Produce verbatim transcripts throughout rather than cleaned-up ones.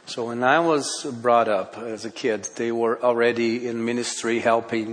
So when I was brought up as a kid, they were already in ministry helping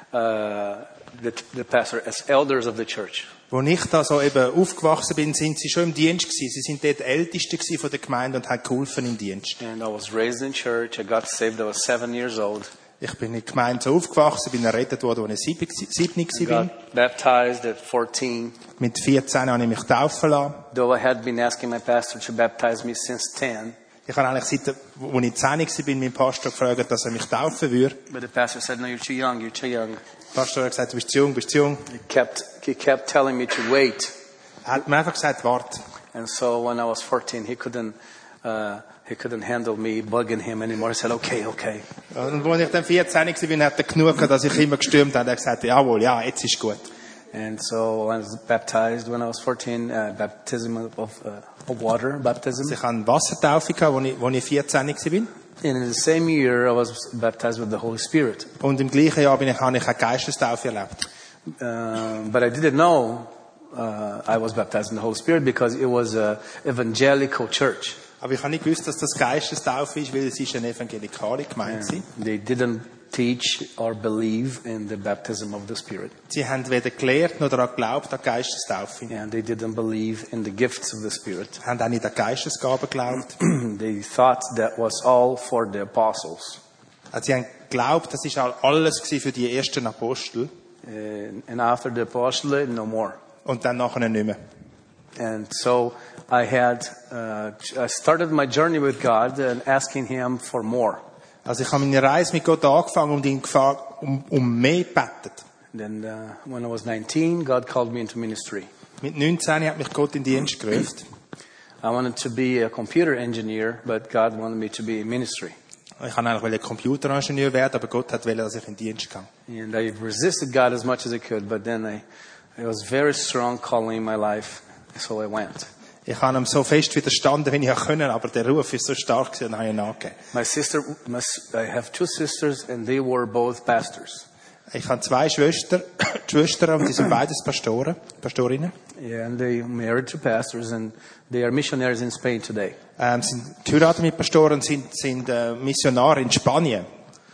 uh, the, the pastor as elders of the church. Als ich da so eben aufgewachsen bin, sind sie schon im Dienst gewesen. Sie sind dort Älteste gewesen von der Gemeinde und haben geholfen im Dienst. And I was raised in church. I got saved. I was seven years old. Ich bin in der Gemeinde so aufgewachsen, bin errettet worden, als ich sieben I war. got baptized at fourteen. Mit vierzehn habe ich mich taufen lassen. Though I had been asking my pastor to baptize me since ten. Ich habe eigentlich seit, als ich zehn war, meinen Pastor gefragt, dass er mich taufen würde. But the pastor said, no, you're too young. You're too young. Der Pastor hat gesagt, du bist zu jung, bist zu jung. He kept, he kept telling me to wait. Er hat mir einfach gesagt, warte. And so when I was fourteen, he couldn't, uh, he couldn't handle me bugging him anymore. He said, okay, okay. Und als ich dann vierzehn war, hat er genug gehabt, dass ich immer gestürmt habe. Er hat gesagt, jawohl, ja, jetzt ist gut. And so I was baptized when I was fourteen, uh, baptism of, uh, of water, baptism. Also ich hatte eine Wassertaufe, als ich, als ich vierzehn war. And in the same year, I was baptized with the Holy Spirit. Und im gleichen Jahr bin ich, habe ich eine Geistestaufe erlebt. Uh, but I didn't know uh, I was baptized in the Holy Spirit because it was an evangelical church. Aber ich habe nicht gewusst, dass das Geistestaufe ist, weil es ist eine evangelikale Gemeinde war. They didn't teach or believe in the baptism of the Spirit. Sie haben weder gelehrt noch daran geglaubt, an die Geistestaufe. And they didn't believe in the gifts of the Spirit. Sie haben auch nicht an Geistesgaben geglaubt. They thought that was all for the apostles. Also sie haben geglaubt, das ist alles für die ersten Apostel. And, and after the apostolate, no more. Und dann nachher nicht mehr. And so I had, uh, I started my journey with God and asking Him for more. Also ich habe meine Reise mit Gott angefangen und ihn gefragt, um, um mehr gebetet. Then uh, when I was nineteen, God called me into ministry. Mit neunzehn hat mich Gott in den Dienst gerufen. I wanted to be a computer engineer, but God wanted me to be in ministry. Ich wollte eigentlich Computeringenieur werden, aber Gott hat wollte, dass ich in den Dienst gehe. And I resisted God as much as I could, but then I, it was very strong calling in my life, so I went. Ich habe ihm so fest widerstanden, wie ich können, aber der Ruf ist so stark gewesen, und habe ihn nachgegeben. My sister, my, I have two sisters, and they were both pastors. Ich habe zwei Schwestern, Schwestern, und die sind beides Pastoren, Pastorinnen. Yeah, and they married to pastors, and they are missionaries in Spain today. Ähm, sind geheiratet mit Pastoren und sind, sind äh, Missionare in Spanien.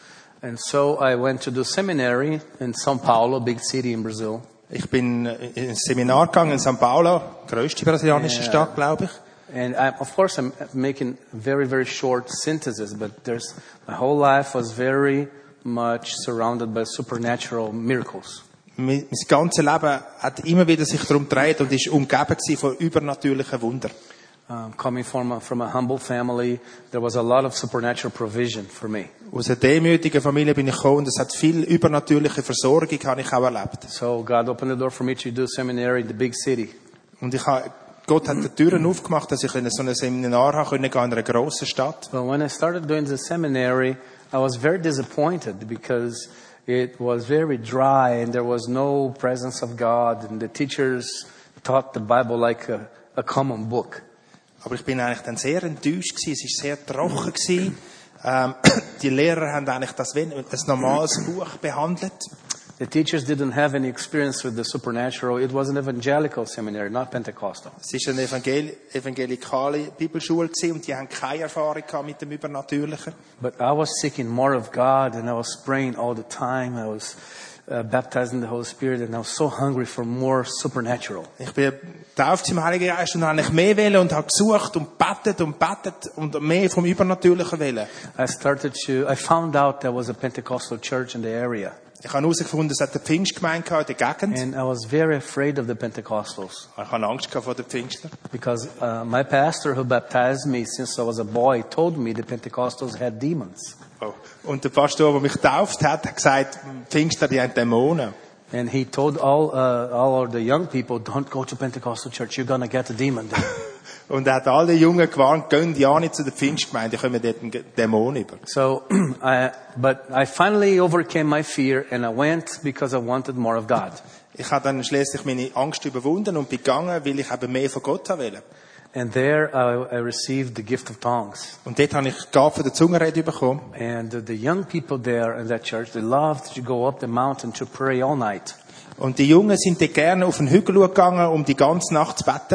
And so I went to do seminary in São Paulo, big city in Brazil. Ich bin in ein Seminar gegangen in São Paulo, grösste brasilianische Yeah. Stadt, glaube ich. And I, of course, I'm making very, very short synthesis, but there's my whole life was very much surrounded by supernatural miracles. Mein mein ganzes Leben hat immer wieder sich darum gedreht und ist umgeben gewesen von übernatürlichen Wundern. Um, coming from a, from a humble family, there was a lot of supernatural provision for me. Aus einer demütigen Familie bin ich gekommen und es hat viel übernatürliche Versorgung, habe ich auch erlebt. So God opened the door for me to do seminary in the big city. Und ich habe, Gott hat die Türen aufgemacht, dass ich in so ein Seminar habe können gehen in einer grossen Stadt. But when I started doing the seminary, I was very disappointed because it was very dry and there was no presence of God, and the teachers taught the Bible like a, a common book. Aber ich bin eigentlich dann sehr enttäuscht gewesen. Es ist sehr trocken gewesen. Ähm, die Lehrer haben eigentlich das wie ein normales Buch behandelt. The teachers didn't have any experience with the supernatural. It was an evangelical seminary, not Pentecostal. Es ist eine evangel evangelikale Bibelschule gewesen und die haben keine Erfahrung gehabt mit dem Übernatürlichen. But I was seeking more of God, and I was praying all the time. I was uh, baptized in the Holy Spirit, and I was so hungry for more supernatural. Ich bin getauft im Heiligen Geist und habe mehr wollen und habe gesucht und betet und betet und mehr vom Übernatürlichen wollen. I started to, I found out there was a Pentecostal church in the area. Ich habe herausgefunden, es hat eine Pfingstgemeinde in der Gegend. And I was very afraid of the Pentecostals. Ich hatte Angst vor den Pfingstern. Because uh, my pastor who baptized me since I was a boy told me the Pentecostals had demons. Oh. Und der Pastor, der mich getauft hat, hat gesagt, Pfingster, die haben Dämonen. And he told all, uh, all of the young people, don't go to Pentecostal church, you're going to get a demon there. Und er hat alle Jungen gewarnt, gehen ja nicht zu der Pfingstgemeinde, die kommen dort einen Dämon über. So, I, but I finally overcame my fear and I went because I wanted more of God. Ich habe dann schließlich meine Angst überwunden und bin gegangen, weil ich eben mehr von Gott wollte. And there I, I received the gift of tongues. Und dort habe ich die Gabe der Zungenrede bekommen. And the, the young people there in that church, they loved to go up the mountain to pray all night. Und die Jungen sind dort gerne auf den Hügel gegangen, um die ganze Nacht zu beten.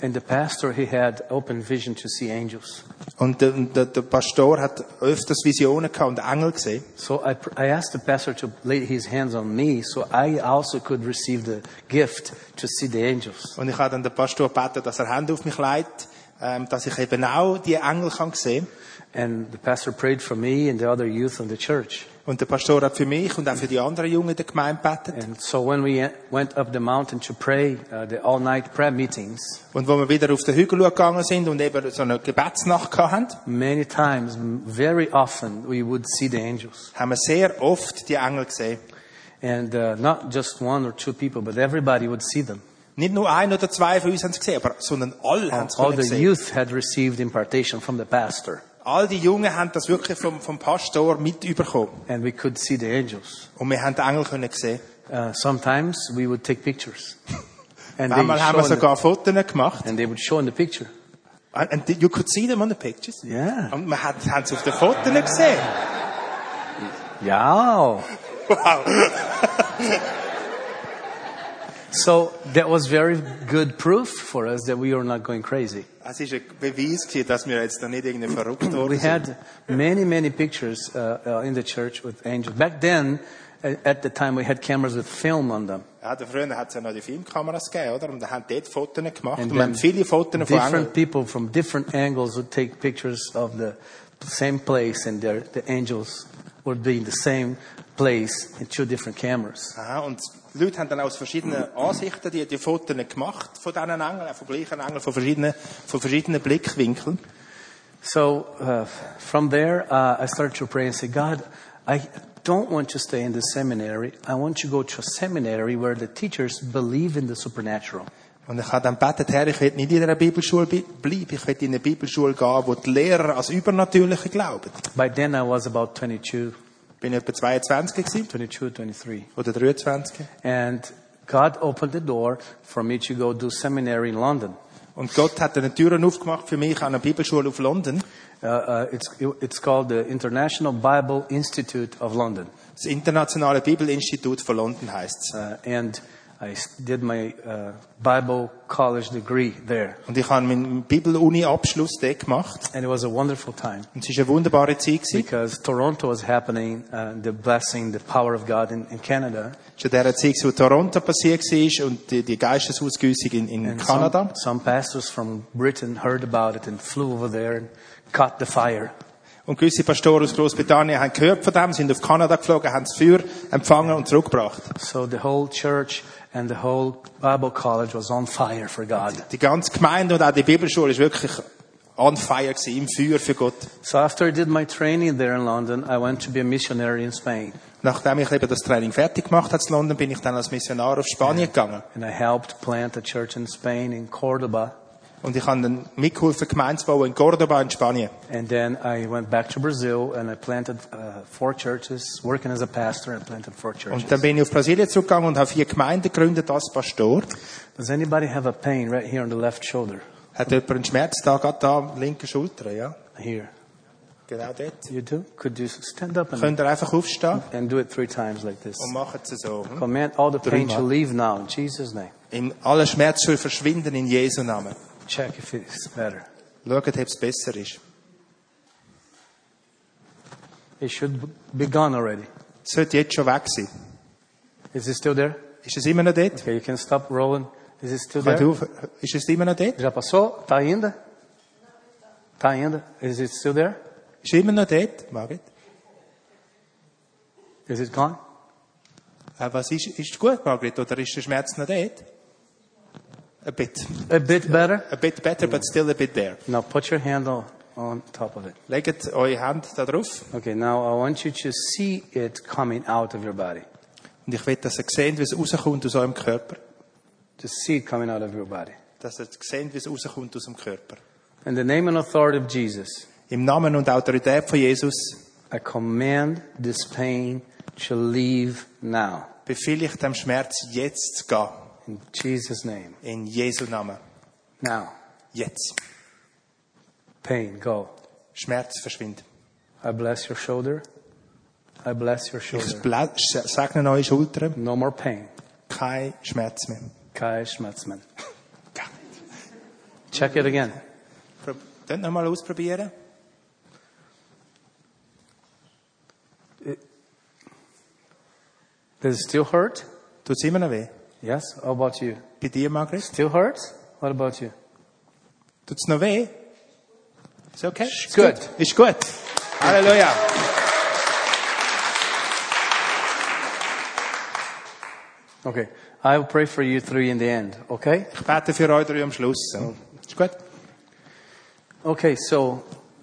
And the pastor, he had open vision to see angels. Und der, der, der Pastor hat öfters Visionen gehabt und Engel gesehen. So I, I asked the pastor to lay his hands on me so I also could receive the gift to see the angels. Und ich habe dann den Pastor gebeten, dass er Hände auf mich legt, ähm, dass ich eben auch die Engel kann sehen. And the pastor prayed for me and the other youth in the church. Und der Pastor hat für mich und auch für die anderen Jungen in der Gemeinde gebetet. And so when we went up the mountain to pray, uh, the all-night prayer meetings, Und wo wir wieder auf den Hügel gegangen sind und eben so eine Gebetsnacht gehabt haben, many times, very often, we would see the angels. haben wir sehr oft die Engel gesehen. And uh, not just one or two people, but everybody would see them. Nicht nur ein oder zwei von uns haben es gesehen, aber, sondern alle haben es All the gesehen. youth had received impartation from the pastor. All die Jungen haben das wirklich vom, vom Pastor mitbekommen. And we could see the angels. Und wir haben die Engel können sehen. Uh, sometimes we would take pictures. And they, Einmal haben wir show in sogar Fotos gemacht. the, and they would show in the picture. And you could see them on the pictures. Yeah. Und man hat, haben sie auf den Fotos gesehen. Yeah. Wow. So that was very good proof for us that we are not going crazy. Es war ein Beweis gewesen, dass wir jetzt da nicht irgendwie verrückt worden We sind. had many, many pictures uh, uh, in the church with angels. Back then, uh, at the time, we had cameras with film on them. Ja, da früher hat es ja noch die Filmkameras gegeben, oder? Und da haben dort Fotos gemacht. And Und wir haben viele Fotos von Engeln. different people from different angles would take pictures of the same place, and their, the angels would be in the same place in two different cameras. Aha, und die Leute haben dann aus verschiedenen Ansichten die, die Fotos gemacht von diesen Engeln, auch von gleichen Engeln, von verschiedenen, von verschiedenen Blickwinkeln. So uh, from there, uh, I started to pray and say, God, I don't want to stay in the seminary. I want to go to a seminary where the teachers believe in the supernatural. Und ich habe dann gebetet, Herr, ich will nicht in einer Bibelschule bleiben, ich will in eine Bibelschule gehen, wo die Lehrer als Übernatürliche glauben. By then I was about twenty-two, Ich bin etwa zweiundzwanzig gewesen, twenty-two, twenty-three. oder dreiundzwanzig. And God opened the door for me to go do seminary in London. Und Gott hat eine Türen aufgemacht für mich an einer Bibelschule auf London. Uh, uh, it's, it's called the International Bible Institute of London. Das Internationale Bibelinstitut von London heisst es. Uh, and I s- did my uh, Bible college degree there. Und ich habe meinen Bibel-Uni-Abschluss dort gemacht. And it was a wonderful time Und es war eine wunderbare Zeit gewesen. because Toronto was happening, uh, the blessing, the power of God in, in Canada. Es war in der Zeit, wo Toronto passiert war und die, die Geistesausgüssung in, in And Kanada. some, some pastors from Britain heard about it and flew over there and caught the fire. Und gewisse Pastoren aus Großbritannien haben gehört von dem, sind auf Kanada geflogen, haben das Feuer empfangen und zurückgebracht. So the whole church and the whole Bible college was on fire for God. Die ganze Gemeinde und auch die Bibelschule ist wirklich on fire gewesen, im Feuer für Gott. So after I did my training there in London, I went to be a missionary in Spain. Nachdem ich eben das Training fertig gemacht habe in London, bin ich dann als Missionar auf Spanien gegangen. And I helped plant a church in Spain, in Cordoba. Und ich habe dann mitgeholfen, Gemeinde zu bauen in Cordoba in Spanien. And then I went back to Brazil and I planted uh, four churches, working as a pastor. I planted four churches. Und dann bin ich auf Brasilien zurückgegangen und habe vier Gemeinden gegründet als Pastor. Does anybody have a pain right here on the left shoulder? Hat jemand einen Schmerz da, gerade da, linke Schulter, ja? Here. Genau dort. You do? Could you stand up and, Könnt ihr einfach aufstehen and do it three times like this? und machen es so. Hm? Command all the pain to Dreimal. leave now in Jesus' name. In alle Schmerz soll verschwinden in Jesu Namen. Check if it's better. Schaut, ob es besser ist. It should be gone already. Es sollte jetzt schon weg sein. Is it still there? Ist es immer noch dort? Okay, you can stop rolling. Is it still Könnt there? ihr auf- Ist es immer noch dort? Já passou? Tá ainda? Tá ainda? Is it still there? Ist es immer noch dort, Margit? Is it gone? Äh, was ist, ist es gut, Margit, oder ist der Schmerz noch dort? A bit. A bit better? A bit better, but still a bit there. Now put your hand on, on top of it. Legt eure Hand da drauf. Okay, now I want you to see it coming out of your body. Und ich will, dass ihr seht, wie es rauskommt aus eurem Körper. Just see it coming out of your body. Dass ihr seht, wie es rauskommt aus dem Körper. In the name and authority of Jesus, Im Namen und Autorität von Jesus I command this pain to leave now. befehle ich dem Schmerz jetzt zu gehen. In Jesus' name. In Jesu Namen. Now. Jetzt. Pain, go. Schmerz verschwindet. I bless your shoulder. I bless your Ich shoulder. ble- segne eure Schultern. No more pain. Kein Schmerz mehr. Kai Schmetzman. Check it again. Könnt noch mal ausprobieren. Does it still hurt? Tut es immer noch weh? Yes. How about you? Bei dir, Margret? Still hurts? What about you? Tut es noch weh? Ist okay? Ist Good. gut. Ist gut. Halleluja. Okay. I will pray for you three in the end. Okay? Ich bete für euch drei am Schluss. Ist gut? Okay, so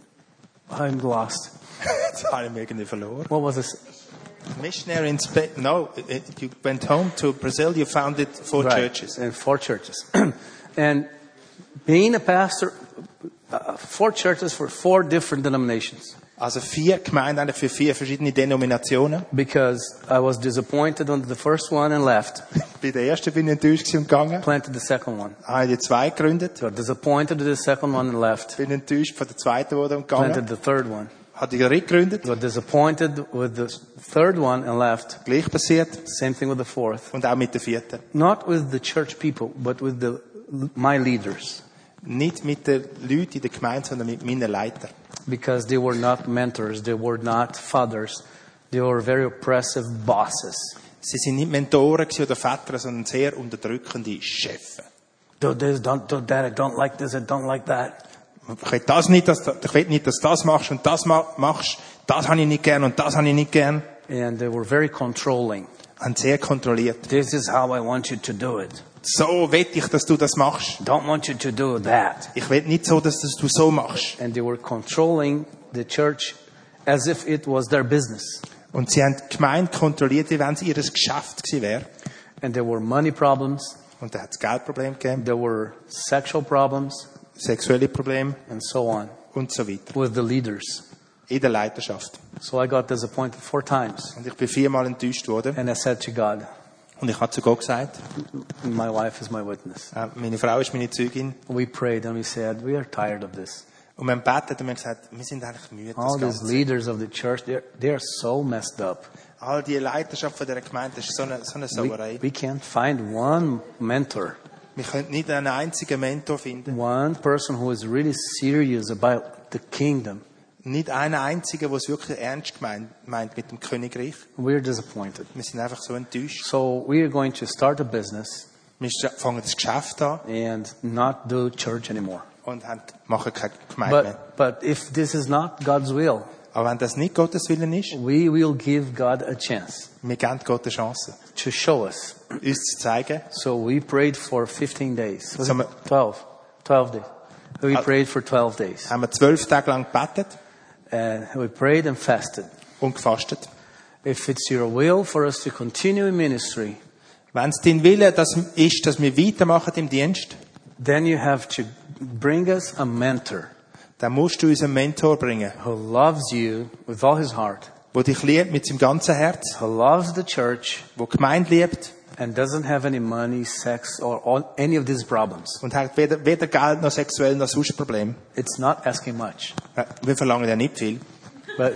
I'm lost. Jetzt habe ich mich irgendwie verloren. What was this? Missionary in Spain. No, it, you went home to Brazil. You founded four churches. And four churches. And being a pastor, uh, four churches for four different denominations. Also vier Gemeinden eigentlich für vier verschiedene Denominationen. Because I was disappointed on the first one and left. Bei der ersten bin ich enttäuscht und gegangen. Planted the second one. Habe die zwei gegründet. So disappointed with the second one and left. Bin enttäuscht von der zweiten wurde und gegangen. Planted the third one. Hat die dritte gegründet. So disappointed with the third one and left. Gleich passiert. Same thing with the fourth. Und auch mit der vierten. Not with the church people, but with the my leaders. Nicht mit den Leuten in der Gemeinde, sondern mit meinen Leitern. Because they were not mentors, they were not fathers, they were very oppressive bosses. Sie sind nicht Mentoren oder Väter, sondern sehr unterdrückende Chefs. Do this, don't do that, I don't like this, I don't like that. Ich will das nicht, dass, ich will nicht, dass du das machst und das machst. Das habe ich nicht gern und das habe ich nicht gern. And they were very controlling. Und sehr kontrolliert. This is how I want you to do it. So will ich, dass du das machst. Don't want you to do that. Ich will nicht so, dass du so machst. And they were controlling the church as if it was their business. Und sie haben die Gemeinde kontrolliert, wie wenn es ihr Geschäft gewesen wäre. And there were money problems. Und da hat es Geldprobleme gegeben. There were sexual problems. Sexuelle Probleme. And so on. Und so weiter. With the leaders. In der Leiterschaft. So I got disappointed four times. Und ich bin viermal enttäuscht worden. And I said to God. Und ich habe zu Gott gesagt. My wife is my witness. Äh, meine Frau ist meine Zeugin. We prayed and we said, we are tired of this. Und wir haben gebetet und wir haben gesagt, wir sind eigentlich müde. All these leaders of the church, they're, they're so messed up. All die Leiterschaft von dieser Gemeinde ist so eine, so eine Sauerei. We, we can't find one mentor. Wir können nicht einen einzigen Mentor finden. One person who is really serious about the kingdom. Nicht einen einzigen, der es wirklich ernst gemeint, meint mit dem Königreich. We're disappointed. Wir sind einfach so enttäuscht. So we are going to start a business. Wir fangen das Geschäft an. And not do church anymore. Und haben, machen keine Gemeinde mehr. But, but if this is not God's will, aber wenn das nicht Gottes Willen ist, we will give God a chance. Wir geben Gott eine Chance. To show us. Uns zu zeigen. So we prayed for fifteen days. Was so it? twelve. twelve days. We uh, prayed for twelve days. Haben wir zwölf Tage lang gebetet. And we prayed and fasted. Und gefastet. If it's your will for us to continue in ministry, wenn es dein Wille das ist, dass wir weitermachen im Dienst, then you have to bring us a mentor. Dann musst du uns einen Mentor bringen. Who loves you with all his heart. Wo dich liebt mit seinem ganzen Herz. Who loves the church. Wo die Gemeinde liebt. And doesn't have any money, sex, or all, any of these problems. Und hat weder, weder Geld noch sexuell noch sonst Problem. It's not asking much. Wir verlangen ja nicht viel. But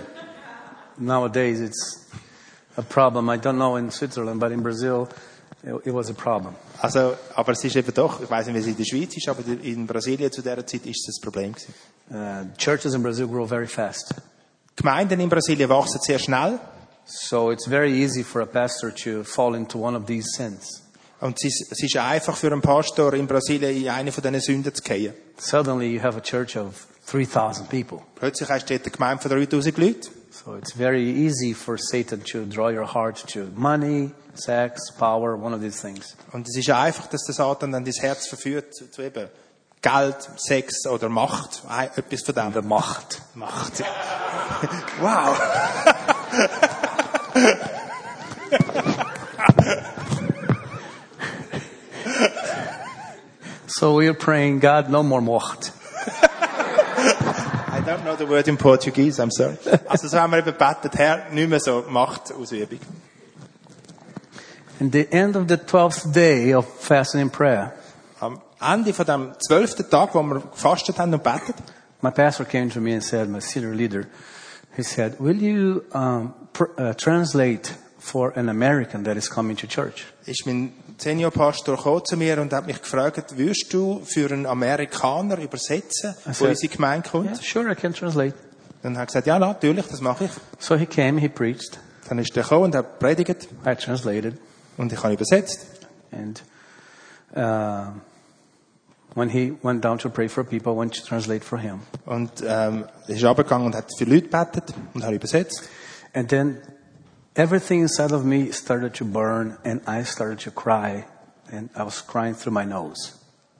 nowadays it's a problem. I don't know in Switzerland, but in Brazil it, it was a problem. Also, aber es ist eben doch, ich weiß nicht, wie es in der Schweiz ist, aber in Brasilien zu dieser Zeit ist es ein Problem gewesen. Uh, churches in Brazil grow very fast. Gemeinden in Brasilien wachsen sehr schnell. So it's very easy for a pastor to fall into one of these sins. Und es ist, es ist einfach für einen Pastor in Brasilien in eine von diesen Sünden zu fallen. Suddenly you have a church of three thousand people. Plötzlich hast du dort eine Gemeinde von dreitausend Leuten. So it's very easy for Satan to draw your heart to money, sex, power, one of these things. Und es ist einfach, dass der Satan dann dein Herz verführt zu, zu eben Geld, Sex oder Macht. Etwas von dem. The Macht. Macht. Wow. So we are praying, God, no more Macht. I don't know the word in Portuguese, I'm sorry. Also so haben wir eben gebetet, Herr, nicht mehr so Machtausübung. In the end of the twelfth day of fasting and prayer, am Ende von dem zwölften Tag, wo wir gefastet haben und betet, my pastor came to me and said, my senior leader, he said, will you um, pr- uh, translate for an American that is coming to church. Ist mein Seniorpastor gekommen zu mir und hat mich gefragt, würdest du für einen Amerikaner übersetzen, I wo said, unsere Gemeinde kommt? Yeah, sure, I can translate. Dann hat er gesagt, ja, natürlich, das mache ich. So he came, he preached. Dann ist er gekommen und hat predigt I translated. und ich habe übersetzt. And uh, when he went down to pray for people, I went to translate for him. Und ähm, er ist runtergegangen und hat für Leute gebetet und hat übersetzt. And then everything inside of me started to burn, and I started to cry, and I was crying through my nose.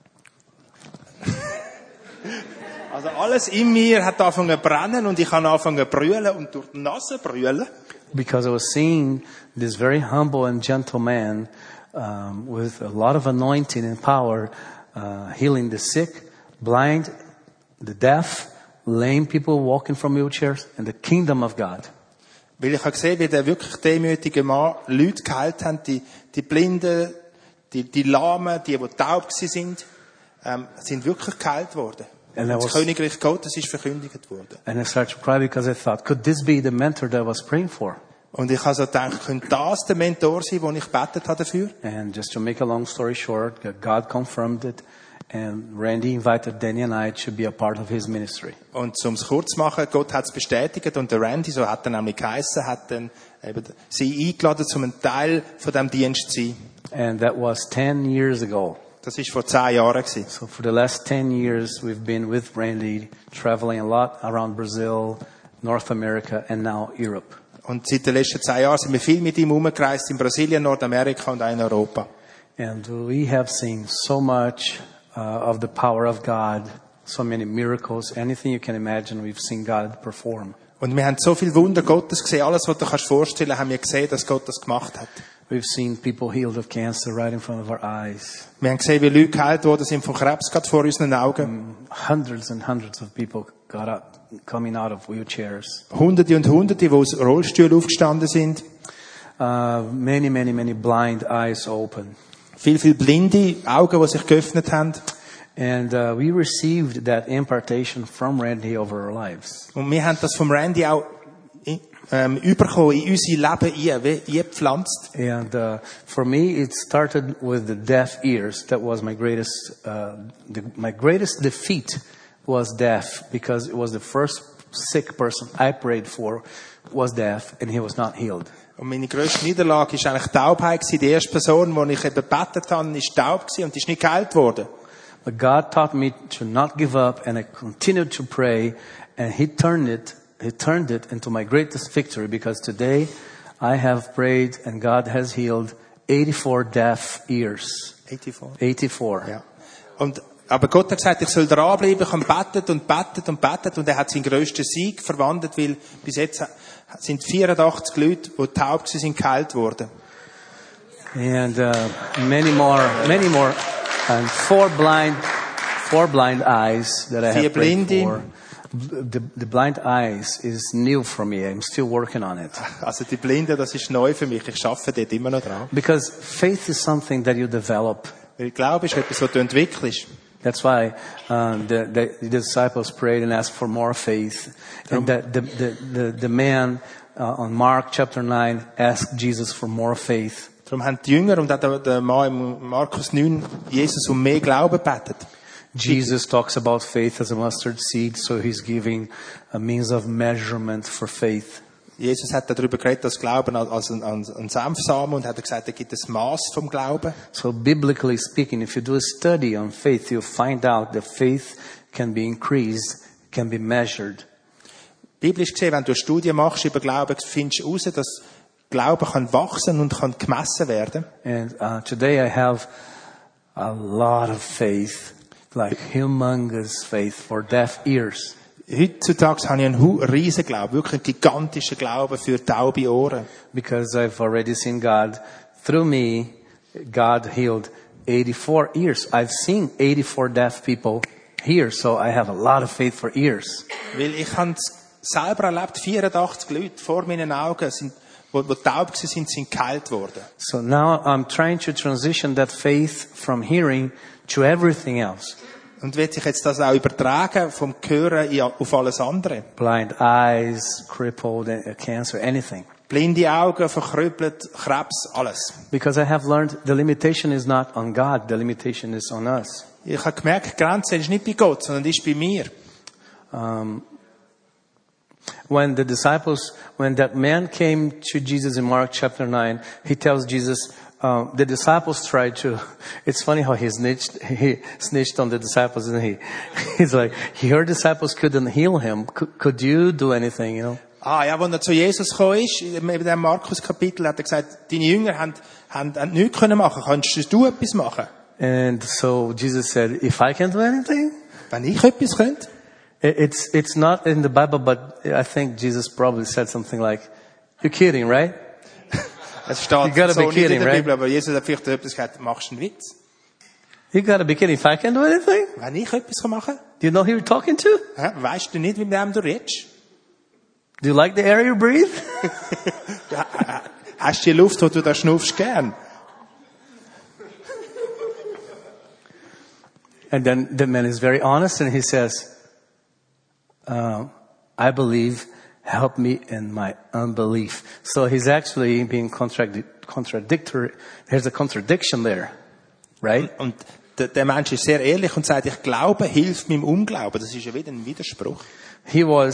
Also alles in mir hat angefangen zu brennen und ich habe angefangen zu brüllen und durch die Nase brüllen. Because I was seeing this very humble and gentle man um, with a lot of anointing and power, uh, healing the sick, blind, the deaf, lame people walking from wheelchairs, and the kingdom of God. Weil ich habe gesehen, wie der wirklich demütige Mann Leute geheilt hat, die, die Blinden, die, die Lahmen, die, die taub sind, ähm, sind wirklich geheilt worden. And I Das was- Königreich Gottes ist verkündigt worden. And I started to cry because I thought, could this be the mentor that I was praying for? Und ich habe so gedacht, könnte das der Mentor sein, den ich gebetet habe dafür? And just to make a long story short, God confirmed it, and Randy invited Danny and I to be a part of his ministry. Und um es kurz zu machen, Gott hat es bestätigt und der Randy, so hat er nämlich geheissen, hat dann eben sie eingeladen, um ein Teil von diesem Dienst zu sein. And that was ten years ago. Das war vor zehn Jahren gewesen. So for the last ten years, we've been with Randy, traveling a lot around Brazil, North America, and now Europe. Und seit den letzten zehn Jahren sind wir viel mit ihm herumgereist, in Brasilien, Nordamerika und auch in Europa. And we have seen so much uh, of the power of God, so many miracles, anything you can imagine, we've seen God perform. Und wir haben so viel Wunder Gottes gesehen, alles, was du dir vorstellen kannst, haben wir gesehen, dass Gott das gemacht hat. We've seen people healed of cancer right in front of our eyes. Wir haben gesehen, wie Leute geheilt worden sind von Krebs, gerade vor unseren Augen. Hundreds and hundreds of people got up, coming out of wheelchairs. Hunderte und Hunderte, die aus Rollstühlen aufgestanden sind. Uh, many, many, many blind eyes open. Viel, viel blinde Augen, die sich geöffnet haben. And uh, we received that impartation from Randy over our lives. Und wir haben das vom Randy auch ähm, überkommen, in unser Leben ein, wie eingepflanzt. And uh, for me, it started with the deaf ears. That was my greatest, uh, the, my greatest defeat was deaf, because it was the first sick person I prayed for was deaf, and he was not healed. Und meine grösste Niederlage war eigentlich Taubheit. Die erste Person, die ich eben gebetet habe, war taub und ist nicht geheilt worden. But God taught me to not give up, and I continued to pray, and He turned it, He turned it into my greatest victory, because today I have prayed and God has healed eighty-four deaf ears. eighty-four. eighty-four. Ja. Und, aber Gott hat gesagt, ich soll dranbleiben, ich habe betet und betet und betet, und er hat seinen grössten Sieg verwandelt, weil bis jetzt sind vierundachtzig Leute, die taub sind, geheilt worden. And uh, many more, many more, and four blind, four blind eyes that I Vier have prayed Blinde. for. The, the blind eyes is new for me. I'm still working on it. Also die Blinden, das ist neu für mich. Ich arbeite dort immer noch dran. Because faith is something that you develop. Weil Glaube ist etwas, was du entwickelst. That's why uh, the, the, the disciples prayed and asked for more faith. And that the, the, the, the man uh, on Mark chapter nine asked Jesus for more faith. Darum haben die Jünger und auch der, der Mann im Markus neun Jesus um mehr Glauben betet. Jesus talks about faith as a mustard seed, so he's giving a means of measurement for faith. Jesus hat darüber geredet, dass Glauben als ein, als ein Senfsamen, und hat gesagt, er gibt ein Maß vom Glauben. So biblically speaking, if you do a study on faith, you'll find out that faith can be increased, can be measured. Biblisch gesehen, wenn du eine Studie machst über Glauben, findest du heraus, dass Glaube kann wachsen und kann gemessen werden. And uh, today I have a lot of faith, like humongous faith for deaf ears. Heutzutage habe ich einen hu- riesen Glauben, wirklich einen gigantischen Glauben für taube Ohren. Because I've already seen God, through me, God healed eighty-four ears. I've seen eighty-four deaf people hear, so I have a lot of faith for ears. Weil ich habe es selber erlebt, vierundachtzig Leute vor meinen Augen, sind, die, die taub sind, sind geheilt worden. So now I'm trying to transition that faith from hearing to everything else. Und wird sich jetzt das auch übertragen vom Hören auf alles andere. Blind eyes, crippled, uh, cancer, anything. Blinde Augen, verkrüppelt, Krebs, alles. Because I have learned the limitation is not on God, the limitation is on us. Ich habe gemerkt, die Grenze ist nicht bei Gott, sondern ist bei mir. Um, when the disciples, when that man came to Jesus in Mark chapter nine, he tells Jesus, um, the disciples tried to, it's funny how he snitched, he snitched on the disciples, and he, he's like, your disciples couldn't heal him. Could, could you do anything, you know? Ah, ja, als er zu Jesus gekommen ist, in dem Markus-Kapitel, hat er gesagt, deine Jünger haben, haben, haben nichts können machen. Kannst du etwas machen? And so Jesus said, if I can do anything? Wenn ich etwas könnte? It's, it's not in the Bible, but I think Jesus probably said something like, you're kidding, right? Es steht You gotta so be nicht kidding, in der right? Bibel, aber Jesus hat vielleicht etwas gesagt, machst du einen Witz? You gotta be kidding. If I can do anything? Wenn ich etwas machen kann? Do you know who you're talking to? Ja, weisst du nicht, mit wem du redest? Do you like the air you breathe? Hast du die Luft, die du da schnuffst, gern? And then the man is very honest and he says, um, I believe, help me in my unbelief. So he's actually being contradic- contradictory. There's a contradiction there, right? Und der, der Mensch ist sehr ehrlich und sagt, ich glaube, hilf meinem Unglauben. Das ist ja wieder ein Widerspruch. He was,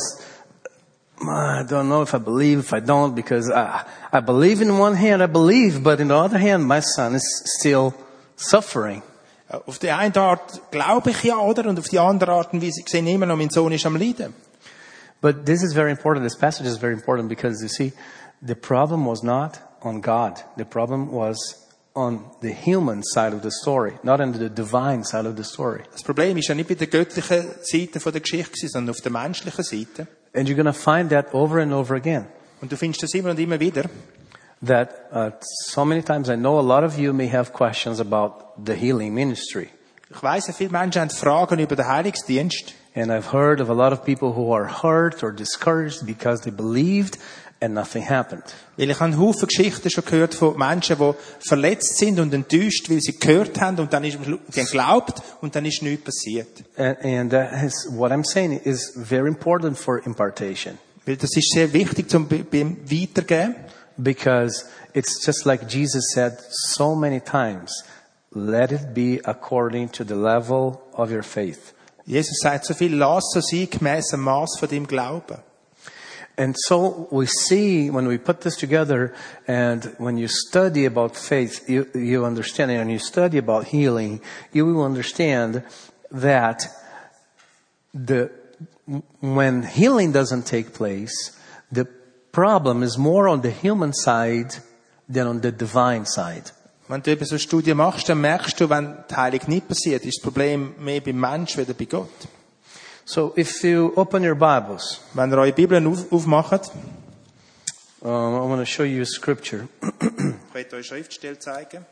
I don't know if I believe, if I don't, because I, I believe in one hand, I believe, but in the other hand, my son is still suffering. Auf die eine Art glaube ich ja, oder? Und auf die andere Art und Weise sehe ich immer noch, mein Sohn ist am Leiden. But this is very important. This passage is very important because you see, the problem was not on God. The problem was on the human side of the story, not on the divine side of the story. Das Problem ist ja nicht bei der göttlichen Seite von der Geschichte, sondern auf der menschlichen Seite. And you're going to find that over and over again. Und du findest das immer und immer wieder. That uh, so many times I know a lot of you may have questions about the healing ministry. Ich weiss, viele Menschen haben Fragen über den Heilungsdienst. And I've heard of a lot of people who are hurt or discouraged because they believed and nothing happened. Weil ich habe Haufen Geschichten schon gehört von Menschen, die verletzt sind und enttäuscht, weil sie gehört haben und dann ist, sie haben geglaubt und dann ist nichts passiert. And, and that is, what I'm saying is very important for impartation. Weil das ist sehr wichtig zum be- beim Weitergeben. Because it's just like Jesus said so many times, let it be according to the level of your faith. Jesus sagt so viel, lass so sein, gemäss dem Maß von deinem Glauben. And so we see when we put this together and when you study about faith, you, you understand, and you study about healing, you will understand that the, when healing doesn't take place, the problem is more on the human side than on the divine side. Wenn du eben so eine Studie machst, dann merkst du, wenn die Heilung nicht passiert, ist das Problem mehr beim Menschen als bei Gott. So if you open your Bibles, Wenn ihr eure Bibeln auf, aufmacht, um, I want to show you a scripture. ich werde euch Schriftstelle zeigen.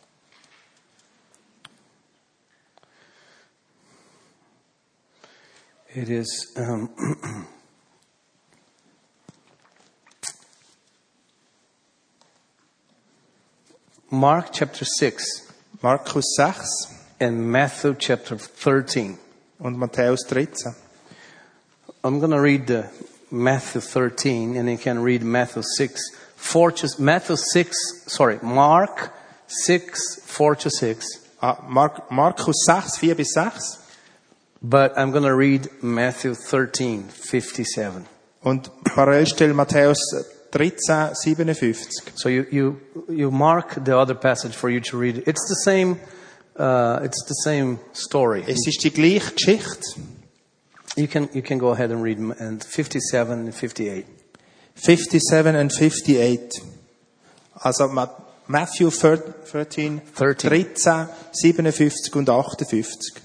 It is um, Mark chapter six Markus sechs and Matthew chapter thirteen. und Matthäus dreizehn. I'm going to read the Matthew thirteen, and you can read Matthew six, four to Matthew six. Sorry, Mark six, four to six. Ah, Mark, Markus sechs, vier bis sechs. But I'm going to read Matthew thirteen, fifty-seven. Und Parallelstelle Matthäus dreizehn, siebenundfünfzig. So you, you, you mark the other passage for you to read. It's the same, uh, it's the same story. Es ist die gleiche Geschichte. You can, you can go ahead and read and fifty-seven and fifty-eight. fifty-seven and fifty-eight. Also Matthew thirteen, thirteen. dreizehn, siebenundfünfzig und achtundfünfzig.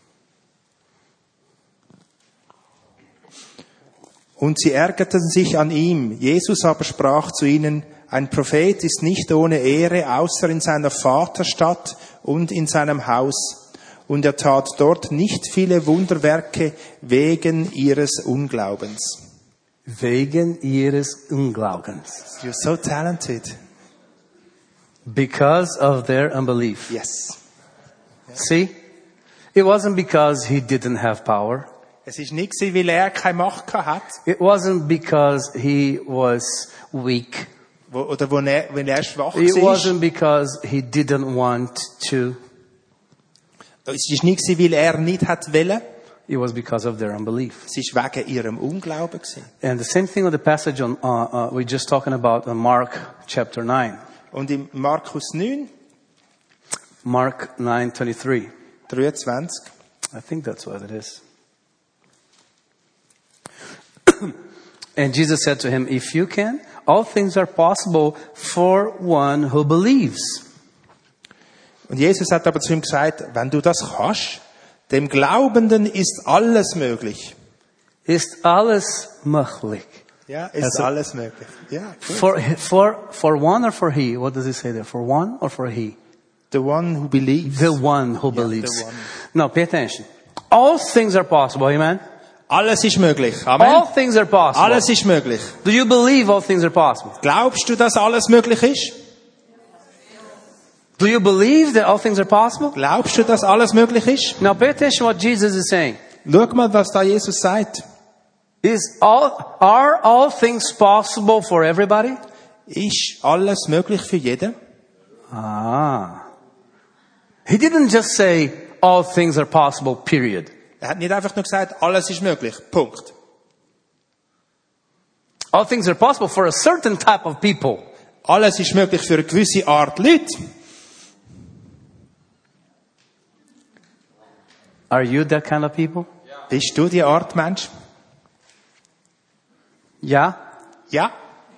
Und sie ärgerten sich an ihm. Jesus aber sprach zu ihnen, ein Prophet ist nicht ohne Ehre, außer in seiner Vaterstadt und in seinem Haus. Und er tat dort nicht viele Wunderwerke wegen ihres Unglaubens. Wegen ihres Unglaubens. You're so talented. Because of their unbelief. Yes. See? It wasn't because he didn't have power. Es ist nicht gewesen, weil er keine Macht gehabt hat, It wasn't because he was weak. wo, oder wo er, wenn er schwach It war. wasn't because he didn't want to. Es ist nicht gewesen, weil er nicht hat wollen. It was because of their unbelief. Es ist wegen ihrem Unglauben gewesen. And the same thing with the passage on, uh, uh, we're just talking about in Mark chapter nine. Und in Markus neun, Mark nine twenty-three. dreiundzwanzig, I think that's what it is. And Jesus said to him, if you can, all things are possible for one who believes. Und Jesus hat aber zu ihm gesagt, wenn du das kannst, dem Glaubenden ist alles möglich. Ist alles möglich. Ja, ist Also- alles möglich. Ja, gut. For, for, for one or for he? What does it say there? For one or for he? The one who believes. The one who Yeah, believes. the one. Now, pay attention. All things are possible, amen? Alles ist möglich. All Amen. things are possible. Alles ist möglich. Do you believe all things are possible? Glaubst du, dass alles möglich ist? Do you believe that all things are possible? Glaubst du, dass alles möglich ist? Now, pay attention what Jesus is saying. Schau mal, was da Jesus sagt. Is all, are all things possible for everybody? Ist alles möglich für jeden? Ah. He didn't just say all things are possible, period. Er hat nicht einfach nur gesagt, alles ist möglich. Punkt. All things are possible for a certain type of people. Alles ist möglich für eine gewisse Art Leute. Are you that kind of people? Bist du die Art Mensch? Yeah? Ja.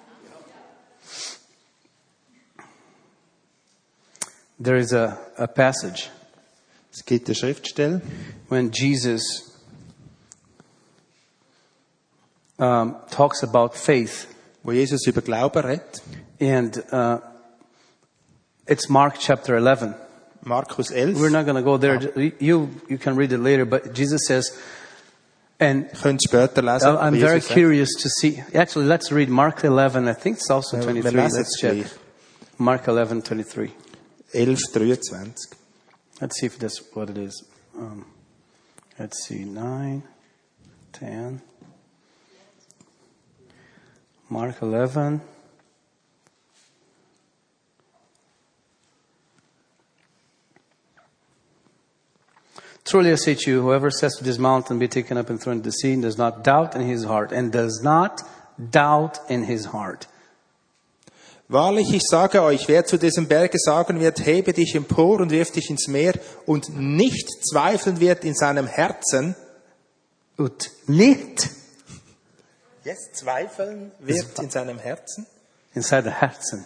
There is a, a passage Es gibt eine Schriftstelle, when Jesus um, talks about faith. wo Jesus über Glauben redet. And uh, it's Mark chapter eleven. Markus elf. We're not going to go there. You, you can read it later. But Jesus says, and Ihr könnt später lesen. I'm wie very Jesus sagt. curious to see. Actually, let's read Mark eleven. I think it's also Ja, wir twenty-three. lesen Let's es check. gleich. Mark eleven twenty-three. elf dreiundzwanzig. Let's see if that's what it is. Um, let's see, nine, ten. Mark eleven. Truly I say to you, whoever says to this mountain, be taken up and thrown into the sea, and does not doubt in his heart, and does not doubt in his heart. Wahrlich, ich sage euch, wer zu diesem Berge sagen wird, hebe dich empor und wirf dich ins Meer und nicht zweifeln wird in seinem Herzen, Und nicht jetzt zweifeln wird in seinem Herzen, inside the Herzen,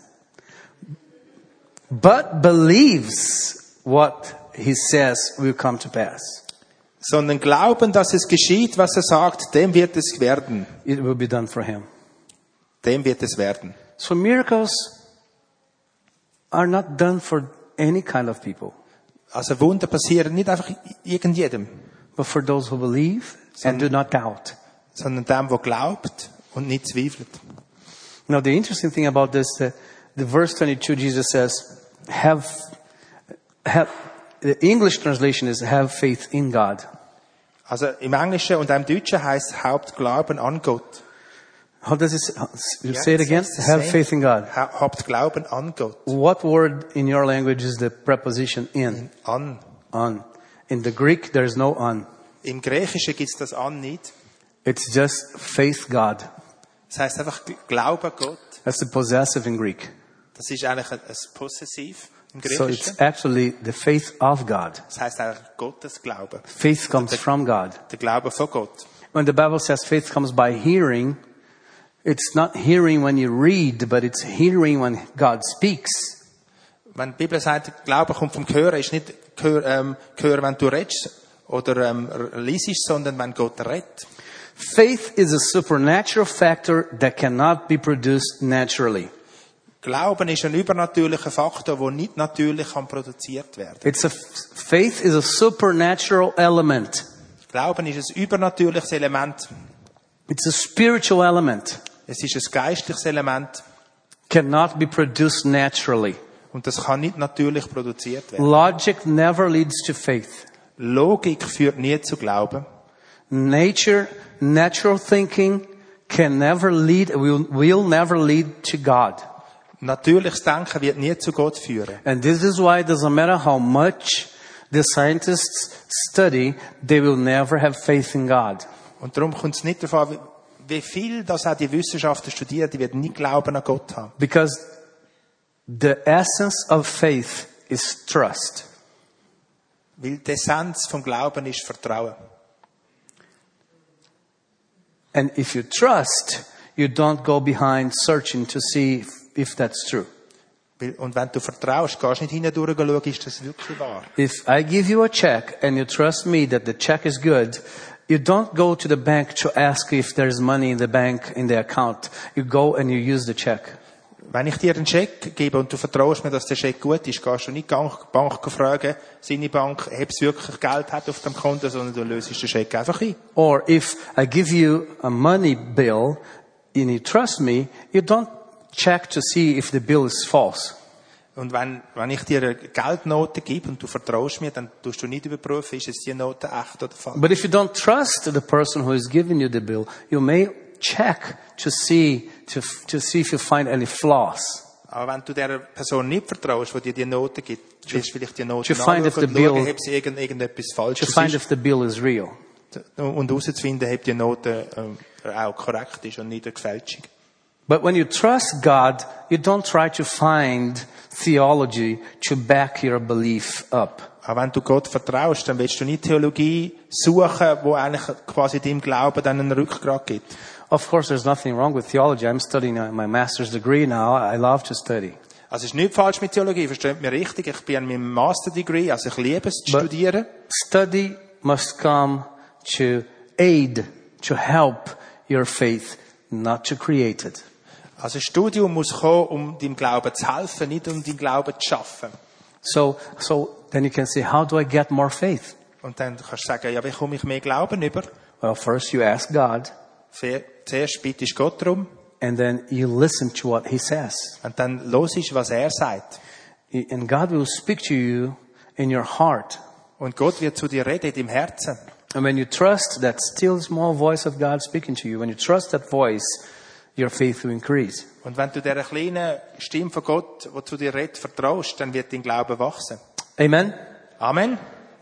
but believes what he says will come to pass. sondern glauben, dass es geschieht, was er sagt, dem wird es werden. It will be done for him. Dem wird es werden. So miracles are not done for any kind of people, Also Wunder passieren nicht einfach irgendjedem, but for those who believe and do not doubt. sondern dem, der glaubt und nicht zweifelt. Now the interesting thing about this, the, the verse twenty-two, Jesus says, have, have, the English translation is have faith in God. Also im Englischen und im Deutschen heißt Hauptglauben an Gott. How does it say, you Yeah, say it it's again? the Have same. faith in God. Ha- Habt Glauben an Gott. What word in your language is the preposition in? An. On. In the Greek, there's no on. Im Griechischen gibt es das an nicht. It's just faith God. Das heißt einfach Glaube Gott. That's the possessive in Greek. Das ist eigentlich ein, ein Possessiv im So it's Griechischen. actually the faith of God. Das heißt eigentlich Gottes Glaube. Faith comes from God. Der Glaube von Gott. When the Bible says faith comes by hearing, it's not hearing when you read, but it's hearing when God speaks. Wenn die Bibel sagt, Glaube kommt vom Hören, ist nicht Gehör, ähm, Hören, wenn du redest oder ähm, liest, sondern wenn Gott redet. Faith is a supernatural factor that cannot be produced naturally. Glauben ist ein übernatürlicher Faktor, der nicht natürlich kann produziert werden. It's a, faith is a supernatural element. Glauben ist ein übernatürliches Element. It's a spiritual element. Es ist ein geistliches Element Cannot be produced naturally. und das kann nicht natürlich produziert werden. Logic never leads to faith. Logik führt nie zu Glauben. Nature, natural thinking can never lead, will, will never lead to God. Natürliches Denken wird nie zu Gott führen. And this is why it doesn't matter how much the scientists study, they will never have faith in God. Und darum kommt es nicht darauf an, wie viel das auch die Wissenschaftler studieren, die werden nie Glauben an Gott haben. Because the essence of faith is trust. Weil die Essenz vom Glauben ist Vertrauen. And if you trust, you don't go behind searching to see if, if that's true. Weil- Und wenn du vertraust, gehst du nicht hindurch schauen, ist das wirklich wahr. If I give you a check and you trust me that the check is good, you don't go to the bank to ask if there's money in the bank, in the account. You go and you use the check. Wenn ich dir einen Scheck gebe und du vertraust mir, dass der Scheck gut ist, gehst du nicht die Bank fragen, seine Bank, ob es wirklich Geld hat auf dem Konto, sondern du löst den Scheck einfach ein. Or if I give you a money bill and you trust me, you don't check to see if the bill is false. Und wenn, wenn ich dir eine Geldnote gebe und du vertraust mir, dann tust du nicht überprüfen, ist es die Note echt oder falsch. But if you don't trust the person who is giving you the bill, you may check to see, to, to see if you find any flaws. Aber wenn du der Person nicht vertraust, die dir die Note gibt, wirst du vielleicht die Note to find if nachschauen the und schauen, bill- ob sie irgend, irgendetwas To Falsches find ist. if the bill is real. Und herauszufinden, ob die Note ähm, auch korrekt ist und nicht eine Gefälschung. But when you trust God, you don't try to find theology to back your belief up. Aber wenn du Gott vertraust, dann willst du nicht Theologie suchen, wo eigentlich quasi deinem Glauben dann einen Rückgrat gibt. Of course, there's nothing wrong with theology. I'm studying uh, my master's degree now. I love to study. Also es ist nicht falsch mit Theologie, versteht mich richtig. Ich bin an meinem Master Degree, also ich liebe es zu But- studieren. Study must come to aid, to help your faith, not to create it. Also das Studium muss kommen, um deinem Glauben zu helfen, nicht um deinen Glauben zu schaffen. So, so then you can say, how do I get more faith? Und dann kannst du sagen, ja, wie komme ich mehr Glauben über? Well, first you ask God, Zuerst bittest Gott darum, and then you listen to what He says. und dann hörst, was er sagt. And God will speak to you in your heart. Und Gott wird zu dir reden, in deinem Herzen. And when you trust that still small voice of God speaking to you, when you trust that voice, your faith will increase. Und wenn du dieser kleinen Stimme von Gott, die zu dir redet, vertraust, dann wird dein Glaube wachsen. Amen? Amen.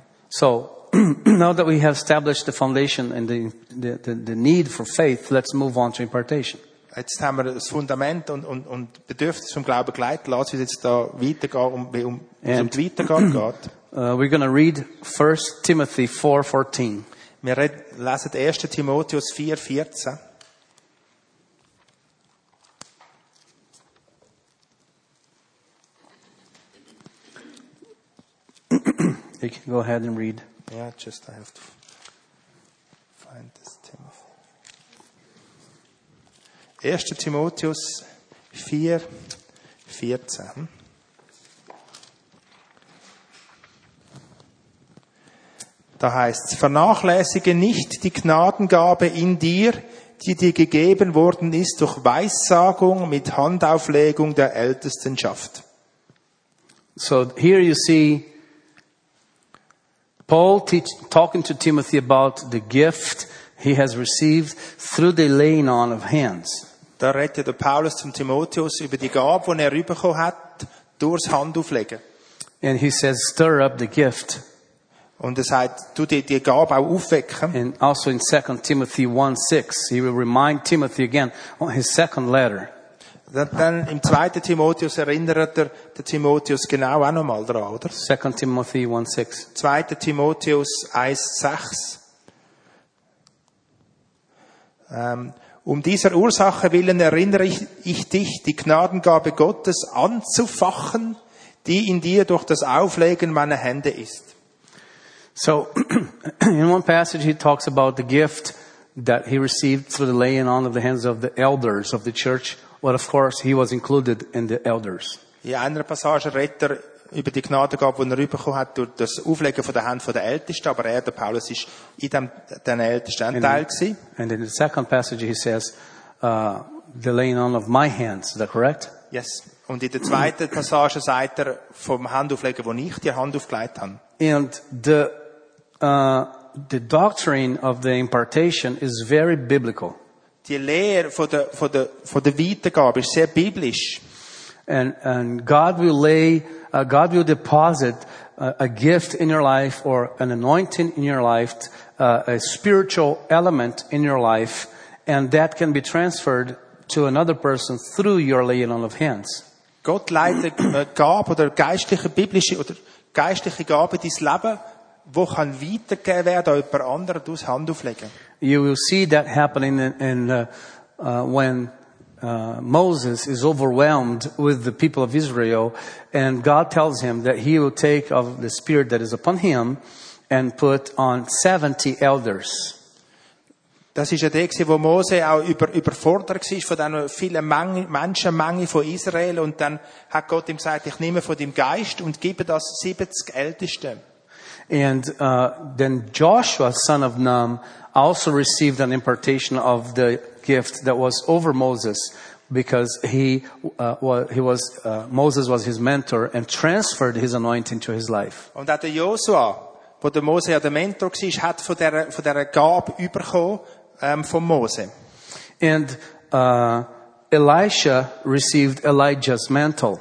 So, now that we have established the foundation and the, the, the, the need for faith, let's move on to impartation. Jetzt haben wir das Fundament und, und, und Bedürfnis vom Glauben geleitet. Lass uns jetzt da weitergehen, um, wie um, wie es um die Weitergabe geht. Uh, we're going to read First Timothy four fourteen. Wir red- lesen ersten Timotheus vier vierzehn. You can go ahead and read. Ja, just I have to find this Timothy. ersten Timotheus vier vierzehn. Da heißt es, vernachlässige nicht die Gnadengabe in dir, die dir gegeben worden ist durch Weissagung mit Handauflegung der Ältestenschaft. So here you see Paul teach, talking to Timothy about the gift he has received through the laying on of hands. Da redet der Paulus zum Timotheus über die Gabe, die er bekommen hat, durchs Handauflegen. And he says, stir up the gift. Und er sagt, du die, die Gabe auch aufwecken. And also in Second Timothy one six, he will remind Timothy again on his second letter. Dann, dann im zweiten Timotheus erinnert er der Timotheus genau auch nochmal daran, oder? Second Timothy one six. zweiter Timotheus eins sechs. Ähm, um dieser Ursache willen erinnere ich, ich dich, die Gnadengabe Gottes anzufachen, die in dir durch das Auflegen meiner Hände ist. So, in one passage he talks about the gift that he received through the laying on of the hands of the elders of the church. Well, of course, he was included in the elders. In einer Passage redet er über die Gnadengabe, die er bekommen hat durch das Auflegen von der Hand der Ältesten, aber er, der Paulus, ist in dem, den Ältesten ein Teil gewesen. And in the second passage he says, uh, the laying on of my hands. Is that correct? Yes. Und in der zweiten Passage sagt er vom Handauflegen, wo ich die Hand aufgelegt habe. And the uh, the doctrine of the impartation is very biblical. Die Lehre von der, von der, von der Weitergabe ist sehr biblisch. And, and God will lay, uh, God will deposit uh, a gift in your life or an anointing in your life, uh, a spiritual element in your life, and that can be transferred to another person through your laying on of hands. Gott leitet eine Gabe oder geistliche, biblische oder geistliche Gabe in dein Leben, wo kann weitergegeben werden an jemand anderen durch Hand auflegen. You will see that happening in, in uh, uh, when uh, Moses is overwhelmed with the people of Israel, and God tells him that He will take of the Spirit that is upon him and put on seventy elders. Das ist ja der, wo Mose auch über, überfordert war von dieser vielen Menge, Menschenmenge von Israel, und dann hat Gott ihm gesagt, ich nehme von deinem Geist und gebe das siebzig Ältesten. And uh, then Joshua, son of Nun, also received an impartation of the gift that was over Moses, because he, uh, was, he was uh, Moses was his mentor and transferred his anointing to his life. Und auch der Josua, wo der Mose ja der Mentor war, hat von dieser, von dieser Gabe überkommen ähm, von Mose. And uh, Elisha received Elijah's mantle.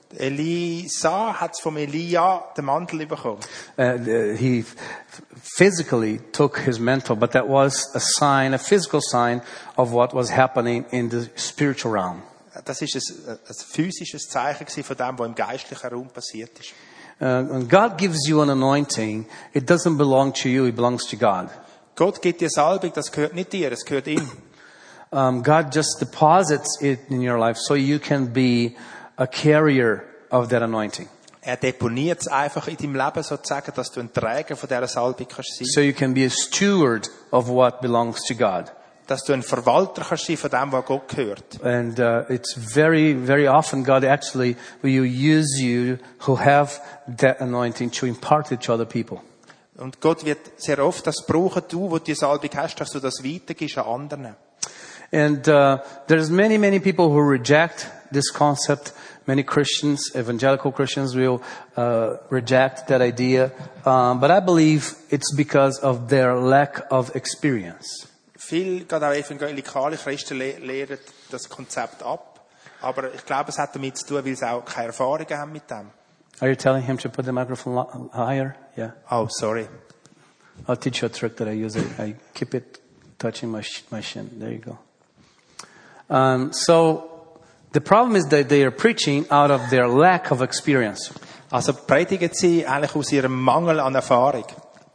Elisa hat vom Elia den Mantel bekommen. Uh, he physically took his mantle, but that was a sign, a physical sign of what was happening in the spiritual realm. Das ist ein, ein physisches Zeichen von dem, was im geistlichen Raum passiert ist. Uh, when God gives you an anointing, it doesn't belong to you, it belongs to God. Gott gibt dir Salbung, das gehört nicht dir, es gehört ihm. Um, God just deposits it in your life so you can be a carrier of that anointing. Er deponiert es einfach in deinem Leben sozusagen, dass du ein Träger von dieser Salbung kannst sein. So you can be a steward of what belongs to God. Dass du ein Verwalter kannst sein von dem, was Gott gehört. And uh, it's very, very often God actually will use you who have that anointing to impart it to other people. Und Gott wird sehr oft das brauchen, du, wo du die Salbung hast, dass du das weitergibst an anderen. And uh, there's many, many people who reject this concept. Many Christians, evangelical Christians, will uh, reject that idea. Um, but I believe it's because of their lack of experience. Viele, gerade auch evangelikale Christen, le- lehren das Konzept ab. Aber ich glaube, es hat damit zu tun, weil sie auch keine Erfahrungen haben mit dem. Are you telling him to put the microphone lo- higher? Yeah. Oh, sorry. I'll teach you a trick that I use. I, I keep it touching my sh- my shin. There you go. Um, so the problem is that they are preaching out of their lack of experience. Also predigen sie eigentlich aus ihrem Mangel an Erfahrung.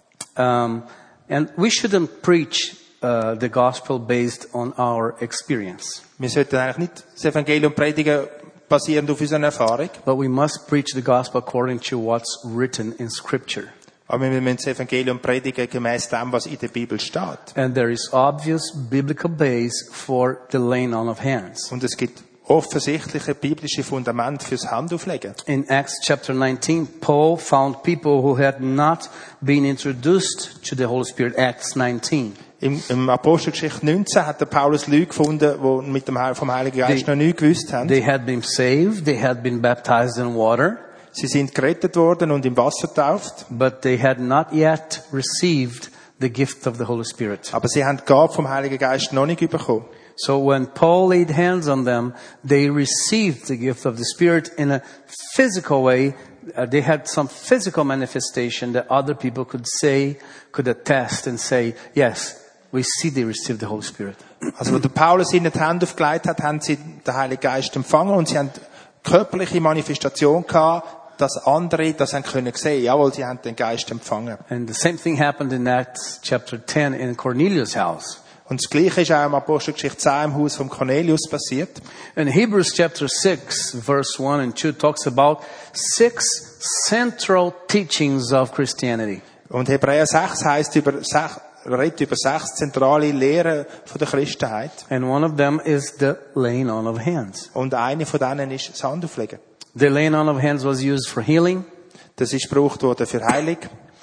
Um, and we shouldn't preach uh, the gospel based on our experience. Wir sollten eigentlich nicht das Evangelium predigen, basierend auf unserer Erfahrung. But we must preach the gospel according to what's written in Scripture. Aber wir müssen das Evangelium predigen gemäß dem, was in der Bibel steht. And there is obvious biblical base for the laying on of hands. Und es gibt offensichtliche biblische Fundament fürs Handauflegen. In Acts chapter nineteen, Paul found people who had not been introduced to the Holy Spirit. Acts nineteen. Im, im Apostelgeschichte neunzehn hat der Paulus Leute gefunden, die mit dem Heil- vom Heiligen Geist They- noch nie gewusst haben. They had been saved, they had been baptized in water, Sie sind gerettet worden und im Wasser getauft, but they had not yet received the gift of the Holy Spirit. aber sie haben die Gabe vom Heiligen Geist noch nicht bekommen. So when Paul laid hands on them, they received the gift of the Spirit in a physical way. Uh, they had some physical manifestation that other people could say, could attest and say, yes, we see they received the Holy Spirit. Also, wo der Paulus ihnen die Hände aufgelegt hat, haben sie den Heiligen Geist empfangen und sie haben körperliche Manifestation gehabt, dass andere das haben können sehen. Jawohl, sie haben den Geist empfangen. And the same thing happened in Acts chapter ten in Cornelius' house. Und das Gleiche ist auch im Apostelgeschichte zehn im Haus von Cornelius passiert. And Hebrews chapter six, verse one and two talks about six central teachings of Christianity. Und Hebräer sechs heisst über, sech, redet über sechs zentrale Lehren von der Christenheit. And one of them is the laying on of hands. Und eine von denen ist das Handauflegen. The laying on of hands was used for healing, Das ist gebraucht worden für Heilung.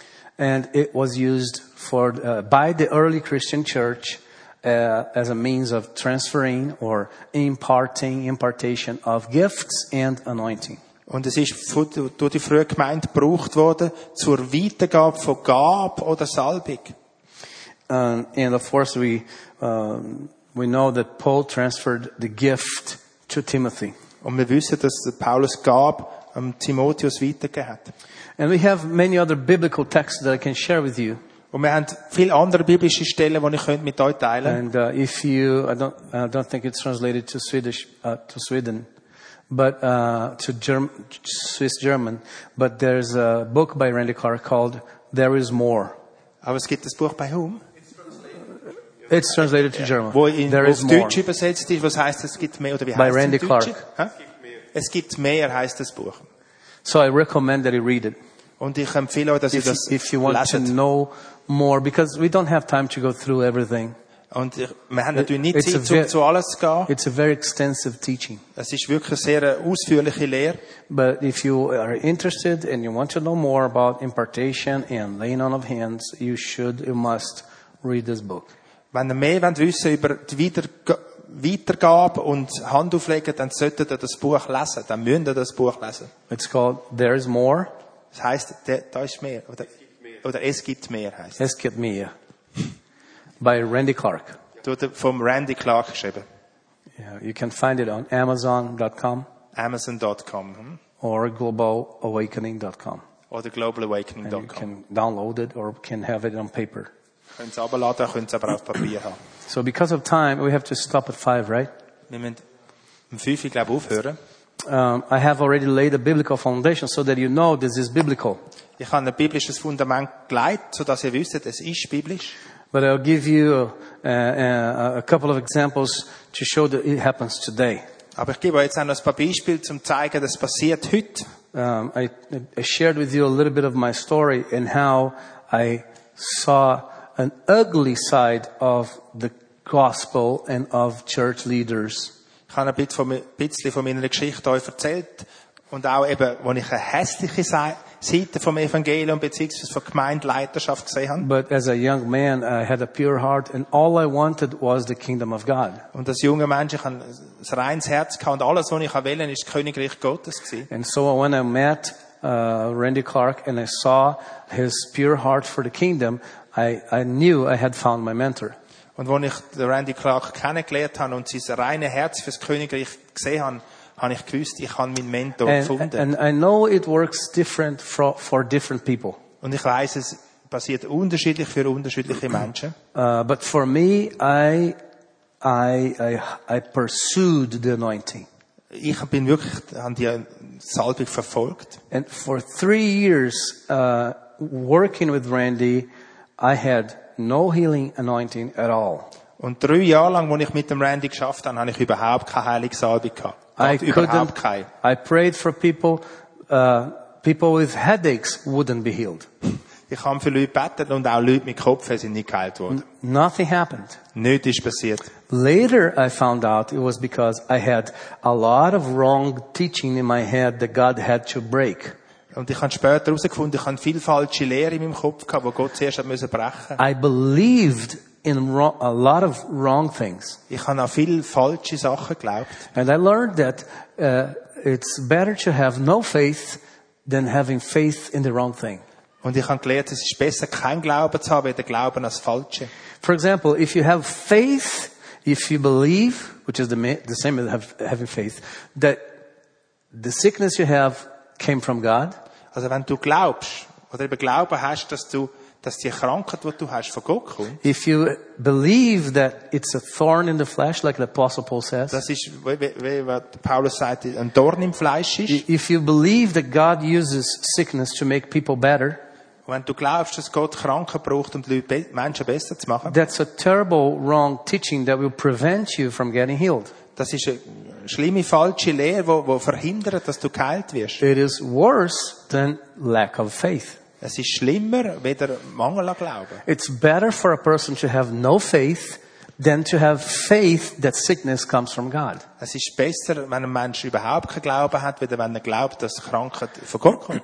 and it was used for uh, by the early Christian church uh, as a means of transferring or imparting, impartation of gifts and anointing. Und es ist von- durch die frühe Gemeinde gebraucht worden zur Weitergabe von Gabe oder Salbung. Uh, and of course, we um, we know that Paul transferred the gift to Timothy. Und wir wissen, dass Paulus gab, ähm, Timotheus weitergegeben hat. And we have many other biblical texts that I can share with you. Und wir haben viele andere biblische Stellen, die ich könnte mit euch teilen. And uh, if you, I don't, I don't think it's translated to Swedish, uh, to Sweden, but uh, to Germ- Swiss German. But there's a book by Randy Clark called "There Is More." Aber es gibt das Buch bei Hum, It's translated to German. wo in There auf is more. Deutsch übersetzt ist. Was heißt es gibt mehr oder wie By heißt es Randy im Deutschen? Clark. Hä? Es gibt mehr heißt das Buch. So I recommend that you read it. Und ich empfehle euch, dass ihr If, das if you want to leset. know more, because we don't have time to go through everything. Und ich, wir haben natürlich nicht It's a Zeit, ve- um zu alles zu gehen. It's a very extensive teaching. Es ist wirklich eine sehr ausführliche Lehre. But if you are interested and you want to know more about impartation and laying on of hands, you should, you must read this book. Wenn ihr mehr wollt wissen über die Weiterg- Weitergabe und Handauflegen, dann solltet ihr das Buch lesen. Dann müsst ihr das Buch lesen. It's called There Is More. Das heisst, da da ist mehr. Oder, oder es gibt mehr heisst es. Esket Mia by Randy Clark. Wurde vom Randy Clark geschrieben. Yeah, you can find it on amazon dot com Amazon dot com hm? or global awakening dot com. oder global awakening And you dot com. can download it or can have it on paper. Könnt es runterladen, könnt es aber auf Papier haben. So because of time, we have to stop at five, right? Wir müssen um fünf Uhr, glaube ich, aufhören. Um, I have already laid a biblical foundation so that you know this is biblical. Ich habe ein biblisches Fundament gelegt, sodass ihr wisst, es ist biblisch. But I'll give you uh, uh, a couple of examples to show that it happens today. Aber ich gebe euch jetzt auch noch ein paar Beispiele, um zu zeigen, dass es passiert heute. Um, I, I shared with you a little bit of my story and how I saw an ugly side of the gospel and of church leaders. Ich habe ein bisschen von, ein bisschen von meiner Geschichte euch erzählt. Und auch eben, wo ich eine hässliche Seite vom Evangelium bzw. von Gemeindeleiterschaft gesehen habe. But as a young man, I had a pure heart and all I wanted was the kingdom of God. Und als junger Mensch, ich habe ein reines Herz gehabt und alles, was ich wollte, war das Königreich Gottes gewesen. And so when I met uh, Randy Clark and I saw his pure heart for the kingdom, I, I knew I had found my mentor. Und als ich den Randy Clark kennengelernt habe und sein reines Herz fürs Königreich gesehen habe, habe ich gewusst, ich habe meinen Mentor And, gefunden. and I know it works different for, for different people. Und ich weiss, es passiert unterschiedlich für unterschiedliche Menschen. Uh, but for me, I, I, I, I pursued the anointing. Ich bin wirklich, habe die Salbung verfolgt. And for three years, uh, working with Randy, I had no healing anointing at all. Und drei Jahre lang, als ich mit dem Randy geschafft habe, habe ich überhaupt keine Heilungssalbung gehabt. I Überhaupt couldn't, keine. I prayed for people, uh, people with headaches wouldn't be healed. Ich habe für Leute gebetet und auch Leute mit Kopfweh sind nicht geheilt worden. Nothing happened. Nichts ist passiert. Later I found out it was because I had a lot of wrong teaching in my head that God had to break. Und ich habe später herausgefunden, ich habe viel falsche Lehre in meinem Kopf gehabt, die Gott zuerst hat müssen brechen. I believed in wrong, a lot of wrong things. Ich habe an viele falsche Sachen geglaubt. And I learned that uh, it's better to have no faith than having faith in the wrong thing. Und ich habe gelernt, es ist besser, kein Glauben zu haben, als Glauben als Falsche. For example, if you have faith, if you believe, which is the, ma- the same as have, having faith, that the sickness you have came from God, Also wenn du glaubst, oder eben Glauben hast, dass du, dass die Krankheit, die du hast, von Gott kommt, if you believe that it's a thorn in the flesh, like the Apostle Paul says, das ist, wie, wie, wie was Paulus sagt, ein Dorn im Fleisch ist. if you believe that God uses sickness to make people better, Und wenn du glaubst, dass Gott Kranken braucht, um die Leute, be- Menschen besser zu machen, that's a terrible wrong teaching that will prevent you from getting healed. das ist eine schlimme, falsche Lehre, die, die verhindert, dass du geheilt wirst. It is worse than lack of faith. Es ist schlimmer, weder Mangel an Glauben. It's better for a person to have no faith than to have faith that sickness comes from God. Es ist besser, wenn ein Mensch überhaupt keinen Glauben hat, weder wenn er glaubt, dass Krankheit von Gott kommt.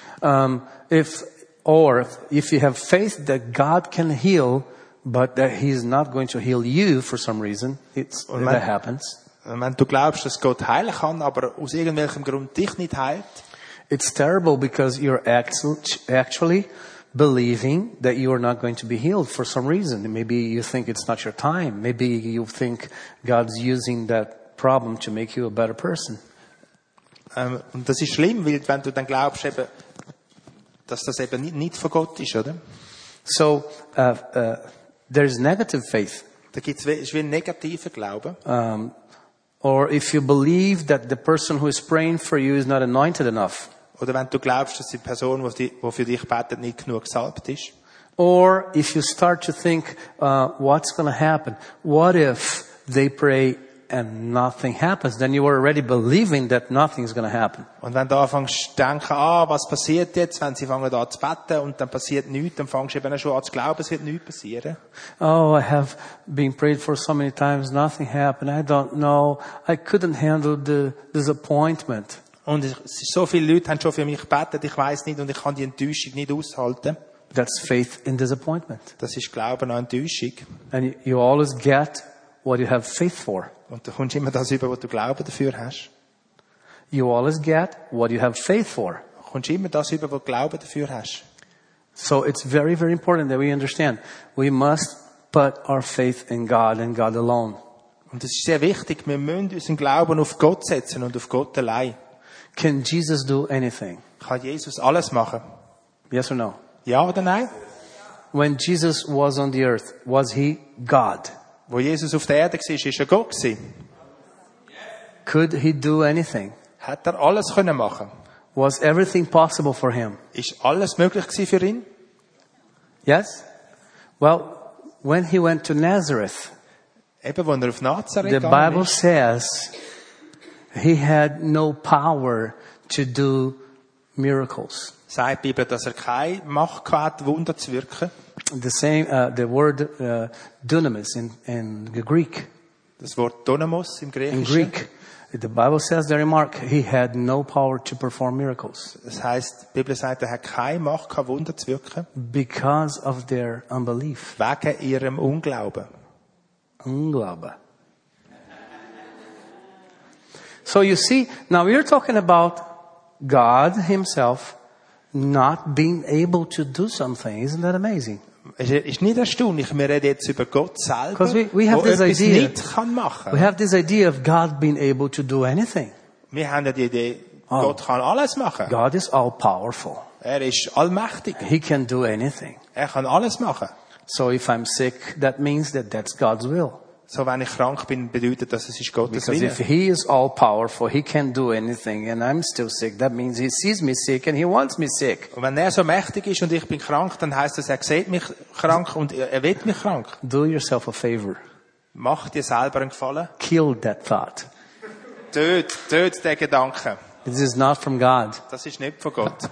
Um, if or if you have faith that God can heal, but that He's not going to heal you for some reason, it's Und that wenn- happens. Wenn du glaubst, dass Gott heilen kann, aber aus irgendwelchem Grund dich nicht heilt, It's terrible because you're actu- actually believing that you are not going to be healed for some reason. Maybe you think it's not your time. Maybe you think God's using that problem to make you a better person. Ähm, und das ist schlimm, weil wenn du dann glaubst, eben, dass das eben nicht, nicht von Gott ist, oder? So uh, uh, there's negative faith. Da gibt's wie, ist wie ein negativer Glaube. Um, or if you believe that the person who is praying for you is not anointed enough. Oder wenn du glaubst, dass die Person, die für dich betet, nicht genug gesalbt ist. Or if you start to think, uh, what's going to happen? What if they pray and nothing happens? Then you are already believing that nothing is going to happen. Und wenn du anfängst zu denken, ah, was passiert jetzt, wenn sie fangen an zu beten und dann passiert nichts, dann fängst du eben schon an zu glauben, es wird nichts passieren. Oh, I have been prayed for so many times, nothing happened. I don't know. I couldn't handle the disappointment. Und es ist, so viele Leute haben schon für mich gebetet, ich weiss nicht und ich kann die Enttäuschung nicht aushalten. That's faith in disappointment. Das ist Glauben an Enttäuschung. And you, you always get what you have faith for. Und du kommst immer das über, was du Glauben dafür hast. You always get what you have faith for. Du kommst immer das über, was du Glauben dafür hast. So it's very, very important that we understand. We must put our faith in God and God alone. Und es ist sehr wichtig, wir müssen unseren Glauben auf Gott setzen und auf Gott allein. Can Jesus do anything? Kann Jesus alles machen? Yes or no? Ja oder nein? When Jesus was on the earth, was he God? Wo Jesus auf der Erde war, ist er Gott gewesen. Could he do anything? Hat er alles können machen? Was everything possible for him? Ist alles möglich gewesen für ihn? Yes? Well, when he went to Nazareth, Eben, wo er auf Nazareth the gegangen Bible ist, says he had no power to do miracles. sagt die Bibel, dass er keine Macht hatte, Wunder zu wirken. The same, uh, the word uh, dunamis in, in the Greek. Das Wort Donamos im In Griechischen. Greek, the Bible says there in Mark, he had no power to perform miracles Das heisst, die Bibel sagt, er hat keine Macht gehabt, Wunder zu wirken, because of their unbelief. wegen ihrem Unglauben. Unglaube. So you see, now we're talking about God himself not being able to do something. Isn't that amazing? Es ist nicht erstaunlich, wir reden jetzt über Gott selber, Because we, we have der this etwas idea. nicht kann machen. We have this idea of God being able to do anything. Wir haben ja die Idee, Oh. Gott kann alles machen. God is all powerful. Er ist allmächtig. He can do anything. Er kann alles machen. So if I'm sick, that means that that's God's will. So, wenn ich krank bin, bedeutet das, es ist Gottes Because Wille. if he is all powerful, he can do anything, and I'm still sick, that means he sees me sick and he wants me sick. Und wenn er so mächtig ist und ich bin krank, dann heisst das, er sieht mich krank und er will mich krank. Do yourself a favor. Mach dir selber einen Gefallen. Kill that thought. Töt, töt den Gedanken. This is not from God. Das ist nicht von Gott.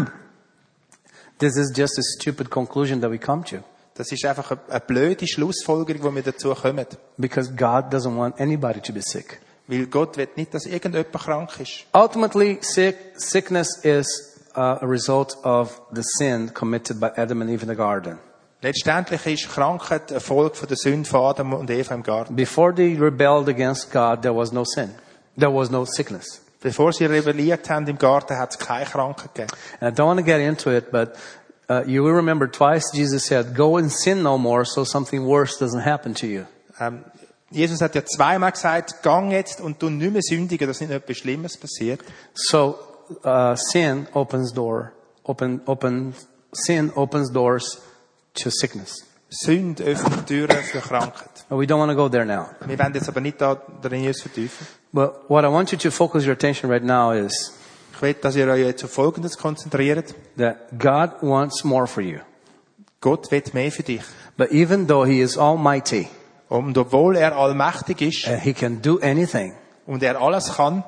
This is just a stupid conclusion that we come to. Das ist einfach eine, eine blöde Schlussfolgerung, wo wir dazu kommen. Because God doesn't want anybody to be sick. Weil Gott will nicht, dass irgendjemand krank ist. Ultimately, sick, sickness is uh, a result of the sin committed by Adam and Eve in the garden. Letztendlich ist Krankheit eine Folge von der Sünde von Adam und Eva im Garten. Before they rebelled against God, there was no sin. There was no sickness. Bevor sie rebelliert haben im Garten, hat es keine Krankheit gegeben. And I don't want to get into it, but uh, you will remember twice Jesus said, go and sin no more so something worse doesn't happen to you. Ähm, Jesus hat ja zweimal gesagt, gang jetzt und du nicht mehr sündigen, dass nicht etwas Schlimmes passiert. So uh, sin opens door, open, open, sin opens doors to sickness. Sünde öffnet Türen für Krankheit. But we don't want to go there now. Wir wollen jetzt aber nicht da drin uns vertiefen. But what I want you to focus your attention right now is Ich will, dass ihr euch jetzt auf Folgendes konzentriert. that God wants more for you. Gott will mehr für dich. But even though He is almighty Und obwohl er allmächtig ist and He can do anything, und er alles kann,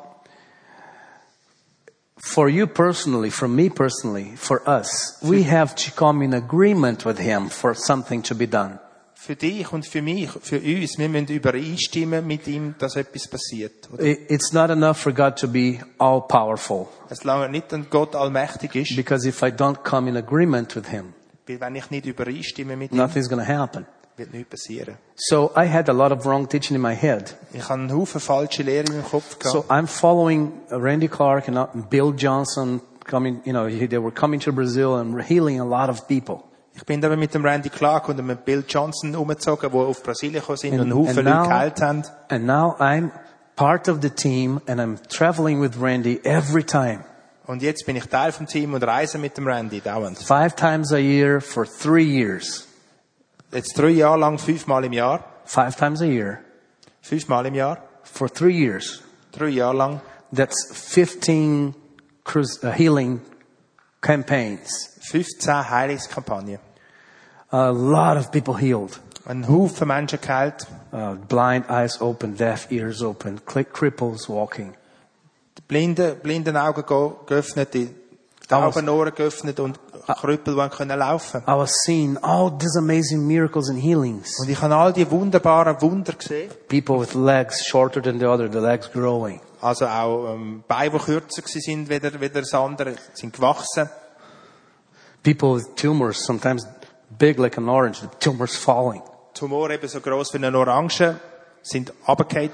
for you personally, for me personally, for us, we have to come in agreement with Him for something to be done. für dich und für mich, für uns, wir müssen übereinstimmen mit ihm, dass etwas passiert. Oder? It- It's not enough for God to be all powerful. Es lange nicht, dass Gott allmächtig ist, Because if I don't come in agreement with Him, weil wenn ich nicht übereinstimme mit ihm, nothing's going to happen. wird nichts passieren. So I had a lot of wrong teaching in my head. Ich habe einen Haufen falsche Lehre in meinem Kopf gehabt. So I'm following Randy Clark and Bill Johnson coming, you know, they were coming to Brazil and healing a lot of people. Ich bin da mit dem Randy Clark und mit Bill Johnson umgezogen, die auf Brasilien gekommen sind und einen Haufen and Leute now, geheilt haben. and now I'm part of the team and I'm traveling with Randy every time. Und jetzt bin ich Teil vom Team und reise mit dem Randy dauernd. Five times a year for three years. Jetzt drei Jahre lang, fünfmal im Jahr. Five times a year Fünfmal im Jahr. for three years. Drei Jahre lang. That's fifteen cruise, uh, healing campaigns. fünfzehn Heilungskampagnen. A lot of people healed. Ein Haufen Menschen geheilt. Uh, blind eyes open, deaf ears open, click, cripples walking. Die blinden, blinden Augen ge- geöffnet, die tauben Ohren geöffnet und Krüppel, die können laufen. I was seeing all these amazing miracles and healings. Und ich habe all die wunderbaren Wunder gesehen. People with legs shorter than the other, the legs growing. Also auch ähm, Beine, die kürzer sind, wie der, wie das andere, sind gewachsen. People with tumors, sometimes big like an orange, the tumors falling. Tumor eben so gross wie eine Orange, sind runtergefallen.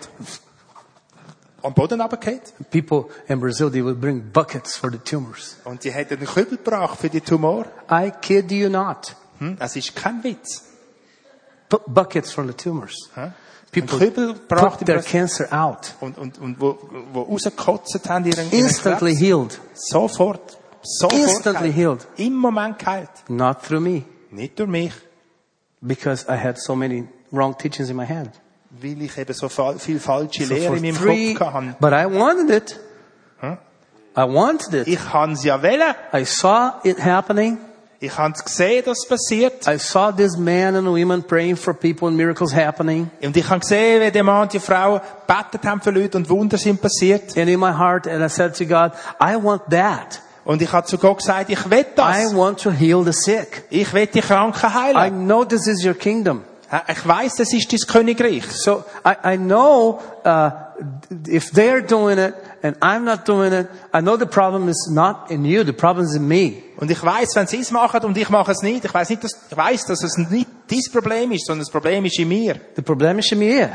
Am Boden runtergefallen. People in Brazil, they would bring buckets for the tumors. Und die hätten einen Kübel gebracht für die Tumor. I kid you not. Hm? Das ist kein Witz. Bu- buckets for the tumors. Hä? People Ein Kübel gebracht put their in cancer out. und, und, und wo, wo rausgekotzt haben, ihren, ihren Instantly Krebs. healed. Sofort. Sofort. Instantly geheilt. healed. Im Moment geheilt. Not through me. Nicht durch mich. Because I had so many wrong teachings in my head. Weil ich eben so fa- viel falsche So Lehre for in meinem three, Kopf hatte. but I wanted it. Hm? I wanted it. Ich kann es ja wählen. I saw it happening. Ich habe es gesehen, dass es passiert. I saw these men and women praying for people and miracles happening. Und ich habe gesehen, wie der Mann und die Frau gebetet haben für Leute und Wunder sind passiert. And in my heart, and I said to God, I want that. Und ich habe zu Gott gesagt, ich will I das. want to heal the sick. Ich will die Kranken I heilen. know this is your kingdom. Ich weiss, das ist dein Königreich. So I, I know uh, if they're doing it and I'm not doing it, I know the problem is not in you, the problem is in me. Und ich weiss, wenn sie es machen und ich mache es nicht, ich weiss nicht, dass, ich weiss, dass es nicht dein Problem ist, sondern das Problem ist in mir. The problem is in me. Yeah.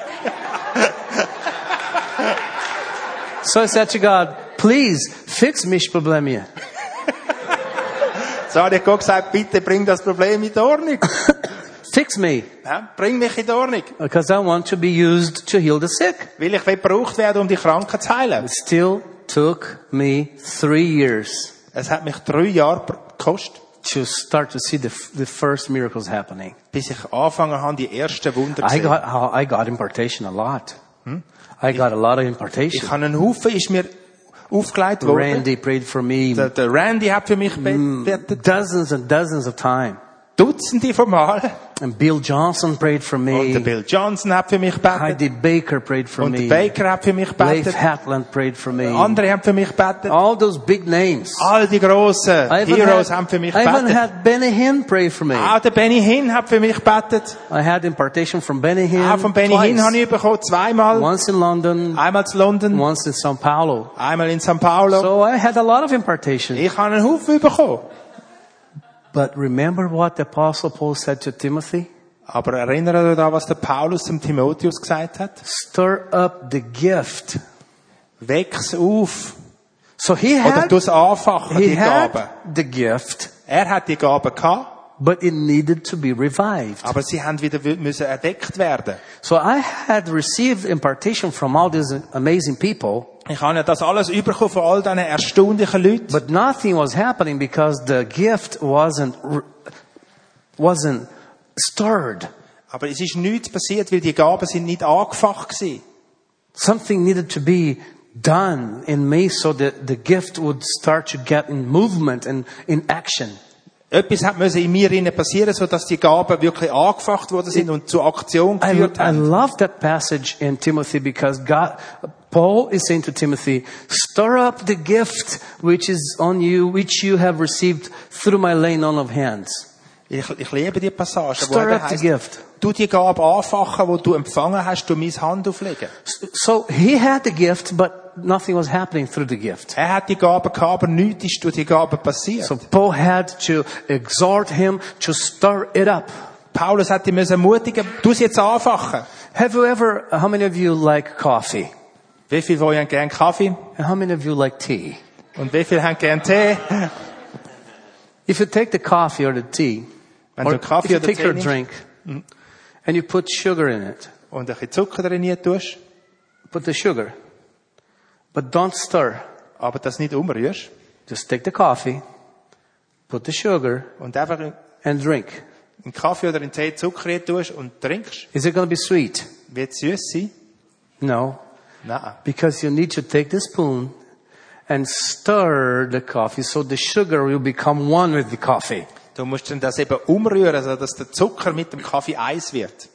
So I said to God, please fix mich problem here. So habe ich Gott gesagt, bitte bring das Problem in die Ordnung. Fix me. Ja, bring mich in die Ordnung. Because I want to be used to heal the sick. Weil ich will gebraucht werden, um die Kranken zu heilen. It still took me three years Es hat mich drei Jahre gekostet, to start to see the, the first miracles happening. bis ich angefangen habe, die ersten Wunder zu I sehen. got, how I got impartation a lot. I got a lot of Ich impartation. habe einen Haufen, ist mir aufgelegt worden. Randy prayed for me Der, der Randy hat für mich gebetet. dozens and dozens of times. Dutzende von Mal. And Bill Johnson prayed for Und der me. Bill Johnson hat für mich gebetet. Heidi Baker prayed for Und der me. Baker hat für mich Leif gebetet. Hatland prayed for me. Andere haben für mich gebetet. All those big names. All die grossen I even Heroes had, haben für mich I even gebetet. had Benny Hinn pray for me. Auch der Benny Hinn hat für mich gebetet. I had impartation from Benny Hinn Auch von Benny Hinn habe twice. ich bekommen, zweimal. Once in London, Einmal zu London, once in Sao Paulo. einmal in São Paulo. So I had a lot of impartation. Ich habe einen Haufen bekommen. But remember what the Apostle Paul said to Timothy? Aber erinnert euch da, was der Paulus zum Timotheus gesagt hat? Stir up the gift. Weck's auf. So he Oder had, du's anfachen, he die Gaben. had the gift, Er hat die Gaben gehabt, but it needed to be revived. aber sie haben wieder müssen erdeckt werden. So I had received impartation from all these amazing people, Ich habe ja das alles überkommen von all diesen erstaunlichen Leuten. but nothing was happening because the gift wasn't, wasn't stirred. Aber es ist nichts passiert, weil die Gaben sind nicht angefacht gewesen. Something needed to be done in me so that the gift would start to get in movement and in action. Etwas hat müssen in mir innen passieren, sodass die Gaben wirklich angefacht worden sind und zur Aktion I, geführt I haben. love that passage in Timothy because God, Paul is saying to Timothy, stir up the gift which is on you, which you have received through my laying on of hands. Ich, ich liebe die Passage, wo Stir eben up the heisst, gift. du die Gabe anfachen, die du empfangen hast, du meine Hand auflegen. So he had the gift, but nothing was happening through the gift. Er hat die Gabe gehabt, aber nichts ist durch die Gabe passiert. So Paul had to exhort him to stir it up. Paulus hat ihn müssen ermutigen, du es jetzt anfachen. Have you ever, how many of you like coffee? Wie viele von euch haben gern Kaffee? And how many of you like tea? Und wie viele haben gern Tee? If you take the coffee or the tea, Wenn or du if Kaffee you oder take Tee your nimmst drink and you put sugar in it, und ein bisschen Zucker drin tust, put the sugar, but don't stir. aber das nicht umrührst Just take the coffee, put the sugar, und einfach and drink. in Kaffee oder in Tee Zucker rein tust und trinkst, Is it going to be sweet? wird es süß sein? No, Nein. because you need to take the spoon and stir the coffee so the sugar will become one with the coffee. Du musst dann das eben umrühren, also dass der Zucker mit dem Kaffee eins wird.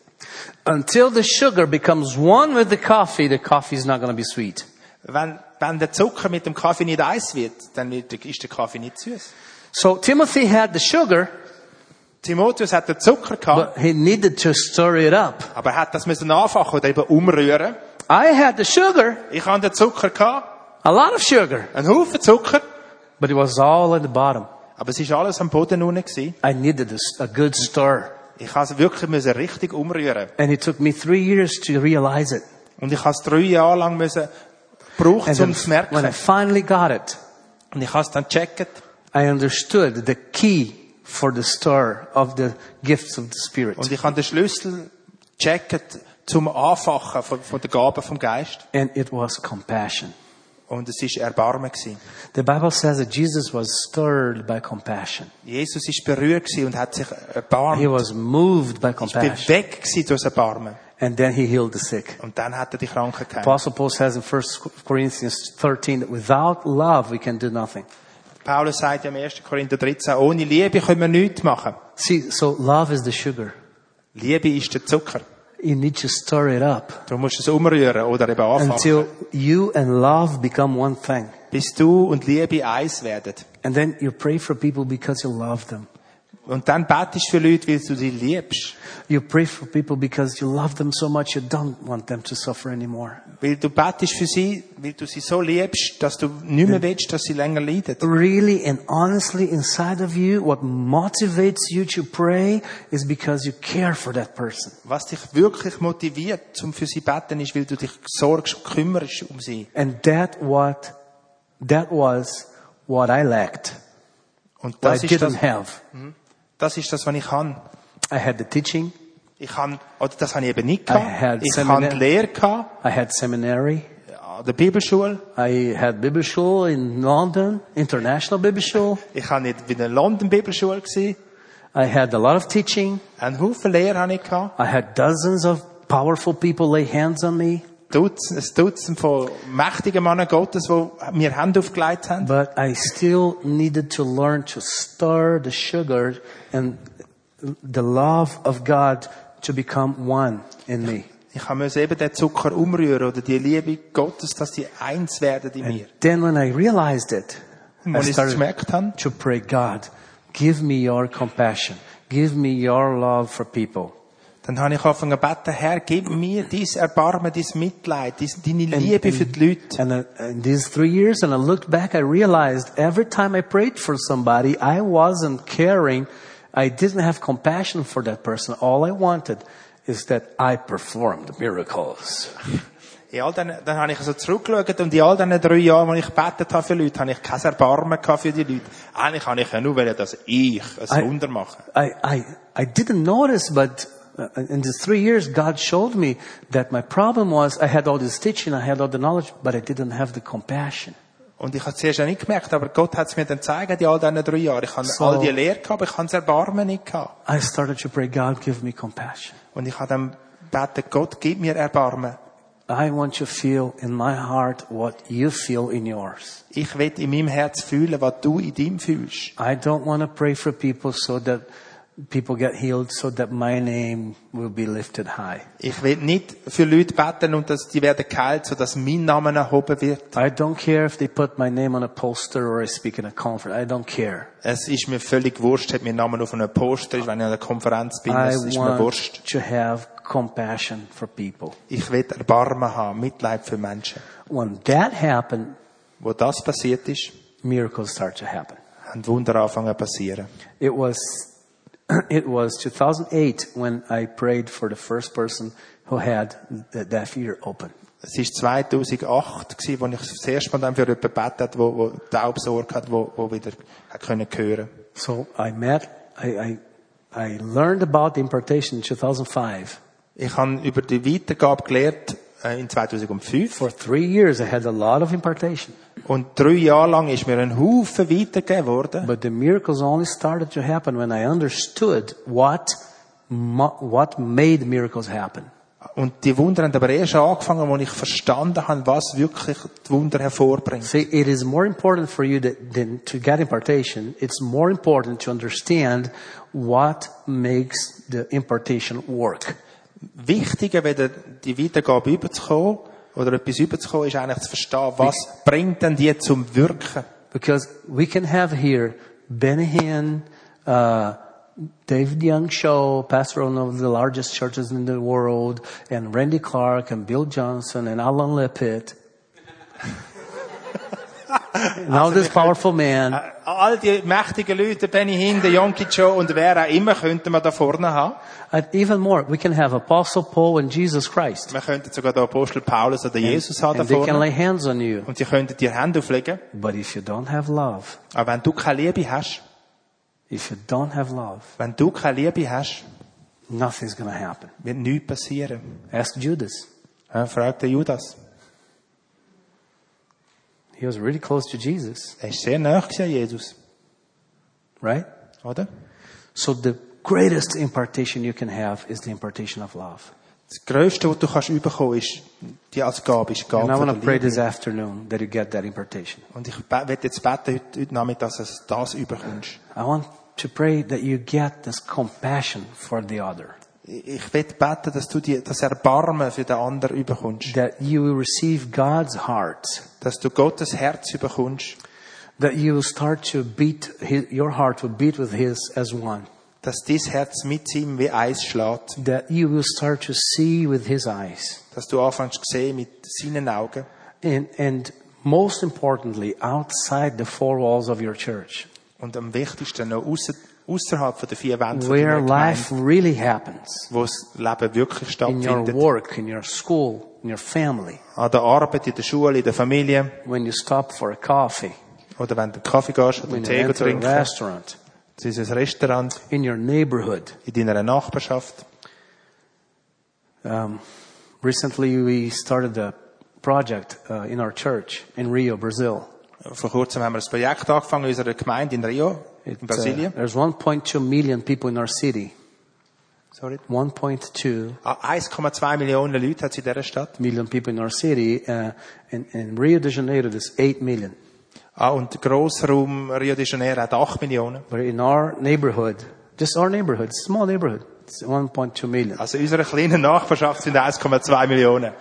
Until the sugar becomes one with the coffee, the coffee is not going to be sweet. Wenn, wenn der Zucker mit dem Kaffee nicht eins wird, dann wird, ist der Kaffee nicht süß. So Timothy had the sugar, Timotheus hat den Zucker gehabt, but he needed to stir it up. aber er hat das müssen anfachen oder eben umrühren. I had the sugar, Ich hatte den Zucker gehabt, a lot of sugar, einen Haufen Zucker, but it was all at the bottom. aber es ist alles am Boden unten gewesen. I needed a, a good stir. Ich musste es wirklich müssen richtig umrühren. And it took me three years to realize it. Und ich habe es drei Jahre lang müssen brauchen, And um then es zu merken. when I finally got it, Und ich habe es dann gecheckt. I understood the key for the stir of the gifts of the Spirit. Und ich habe den Schlüssel gecheckt zum Anfachen von, von der Gaben vom Geist. And it was compassion. Und es ist Erbarmen gewesen. The Bible says that Jesus was stirred by compassion. Jesus ist berührt gewesen und hat sich He erbarmt. was moved by Ist compassion. bewegt gewesen durch das Erbarmen. And then he healed the sick. Und dann hat er die Kranken geheilt. Apostle Paul says in First Corinthians thirteen that without love we can do nothing. Paulus sagt ja im ersten Korinther dreizehn, ohne Liebe können wir nichts machen. See, so love is the sugar. Liebe ist der Zucker. You need to stir it up Du musst es umrühren oder eben anfachen. until you and love become one thing. Bis du und Liebe eins werden. And then you pray for people because you love them. Und dann betest du für Leute, weil du sie liebst. You pray for people because you love them so much you don't want them to suffer anymore. Weil du betest für sie, weil du sie so liebst, dass du nicht mehr willst, dass sie länger leiden. Really and honestly inside of you, what motivates you to pray is because you care for that person. Was dich wirklich motiviert, um für sie zu beten, ist, weil du dich sorgst und kümmerst um sie. And that what, that was what I lacked. Und What das I ist das, didn't have. das ist das, was ich kann. I had the teaching. Ich kann, oder das habe ich eben nicht I had gehabt. Ich seminar- habe die Lehre gehabt, I had seminary. an der Bibelschule. I had Bibelschule in London, International Bibelschule. Ich habe nicht in der London Bibelschule gewesen. I had a lot of teaching. Einen Haufen Lehre habe ich gehabt. I had dozens of powerful people lay hands on me. Dutzend, ein Dutzend von mächtigen Männern Gottes, die mir Hände aufgelegt haben. But I still needed to learn to stir the sugar and the love of God to become one in me. Ich musste eben den Zucker umrühren oder die Liebe Gottes, dass die eins werden in mir. And then when I realized it, Und I als ich es started gemerkt habe, to pray, God, give me your compassion. Give me your love for people. dann habe ich angefangen zu beten, Herr, gib mir dein Erbarmen, dein Mitleid, deine Liebe für die Leute. And uh, in these three years, and I looked back, I realized every time I prayed for somebody, I wasn't caring. I didn't have compassion for that person. All I wanted is that I performed miracles. In all den, dann habe ich also zurückgeschaut und in all diesen drei Jahren, als ich gebetet habe für Leute, habe ich kein Erbarmen gehabt für die Leute. Eigentlich habe ich ja nur wollen, dass ich ein I- Wunder mache. I, I, I didn't notice, but uh, in these three years, God showed me that my problem was I had all this teaching, I had all the knowledge, but I didn't have the compassion. Und ich habe es zuerst auch nicht gemerkt, aber Gott hat es mir dann gezeigt in all diesen drei Jahren. Ich habe So- all die Lehre gehabt, aber ich habe das Erbarmen nicht gehabt. I started to pray, God, give me compassion. Und ich habe dann gebeten, Gott, gib mir Erbarmen. I want to feel in my heart what you feel in yours. Ich will in meinem Herz fühlen, was du in deinem fühlst. I don't want to pray for people so that people get healed, so that my name will be lifted high. Ich will nicht für Leute beten und dass die werden geheilt, sodass mein Name erhoben wird. I don't care if they put my name on a poster or I speak in a conference. I don't care. Es ist mir völlig wurscht, ob mein Name auf einem Poster ist, wenn ich an einer Konferenz bin. I Es ist mir want wurscht. to have compassion for people. Ich will Erbarmen haben, Mitleid für Menschen. When that happened, Wo das passiert ist, miracles start to happen. haben Wunder angefangen zu passieren. It was, it was two thousand eight when I prayed for the first person who had the deaf ear open. Es war zweitausendacht, gewesen, wo ich das erste Mal dann für jemanden gebetet habe, wo, wo Taubsorge hat, wo, wo wieder hat können hören. So I met, I, I, I learned about the impartation in two thousand five. Ich habe über die Weitergabe gelernt äh, in zweitausendfünf. For three years I had a lot of impartation. Und drei Jahre lang ist mir ein Haufen weitergegeben worden. But the miracles only started to happen when I understood what, mo- what made miracles happen. Und die Wunder haben aber erst angefangen, als ich verstanden habe, was wirklich die Wunder hervorbringt. See, it is more important for you that, than to get impartation. It's more important to understand what makes the impartation work. Wichtiger, weder die Weitergabe überzukommen oder etwas überzukommen, ist eigentlich zu verstehen, was bringt denn die zum Wirken. Because we can have here Benny Hinn, uh, David Young Show, pastor of one of the largest churches in the world, and Randy Clark and Bill Johnson and Alan Leppitt. And all these powerful men. All die mächtigen Leute, Benny Hinn, der Yonki Joe und wer auch immer, könnten wir da vorne haben. And even more, we can have Apostle Paul and Jesus Christ. Wir könnten sogar den Apostel Paulus oder Jesus haben da And they can vorne. lay hands on you. Und sie könnten dir Hände auflegen. But if you don't have love, Aber wenn du keine Liebe hast, if you don't have love, wenn du keine Liebe hast, nothing's going to happen. wird nichts passieren. Ask Judas. Ja, fragt der Judas. He was really close to Jesus, Er ist sehr nahe an Jesus. right? Oder? So the greatest impartation you can have is the impartation of love. Das Größte, was du kannst bekommen, ist, die als Gabe, ist die Gabe And I von want to der pray Liebe. this afternoon that you get that impartation. Und ich be- werde jetzt beten, heute, heute Nachmittag, dass du das überkommst. I want to pray that you get this compassion for the other. Ich werde beten, dass du die, das Erbarmen für den anderen überkommst. That you will receive God's heart. Dass du Gottes Herz überkommst. That you will start to beat, his, your heart will beat with His as one. Dass dein Herz mit ihm wie eins schlägt. That you will start to see with His eyes. Dass du anfängst zu sehen mit seinen Augen. And, and most importantly, outside the four walls of your church. Und am wichtigsten noch ausser, außerhalb von den vier Wänden von Where deiner life Gemeinde, really happens. wo das Leben wirklich In your stattfindet. work, in your school, in your family. An der Arbeit, in der Schule, in der Familie. When you stop for a coffee. Oder wenn du Kaffee gehst oder When you Tee enter a trinken. restaurant. Es ist ein Restaurant. In your neighborhood. In deiner Nachbarschaft. Um, recently we started a project uh, in our church in Rio, Brazil. Vor kurzem haben wir ein Projekt angefangen in unserer Gemeinde in Rio, in It's, uh, Brasilien. there's one point two million people in our city. Sorry. one point two Ah, eins Komma zwei Millionen Leute hat es in dieser Stadt. million people in our city. Uh, in, in Rio de Janeiro, there's eight million. Ah, und der Grossraum Rio de Janeiro hat acht Millionen. But in our neighborhood, just our neighborhood, small neighborhood, it's one point two million. Also in unserer kleinen Nachbarschaft sind eins Komma zwei Millionen.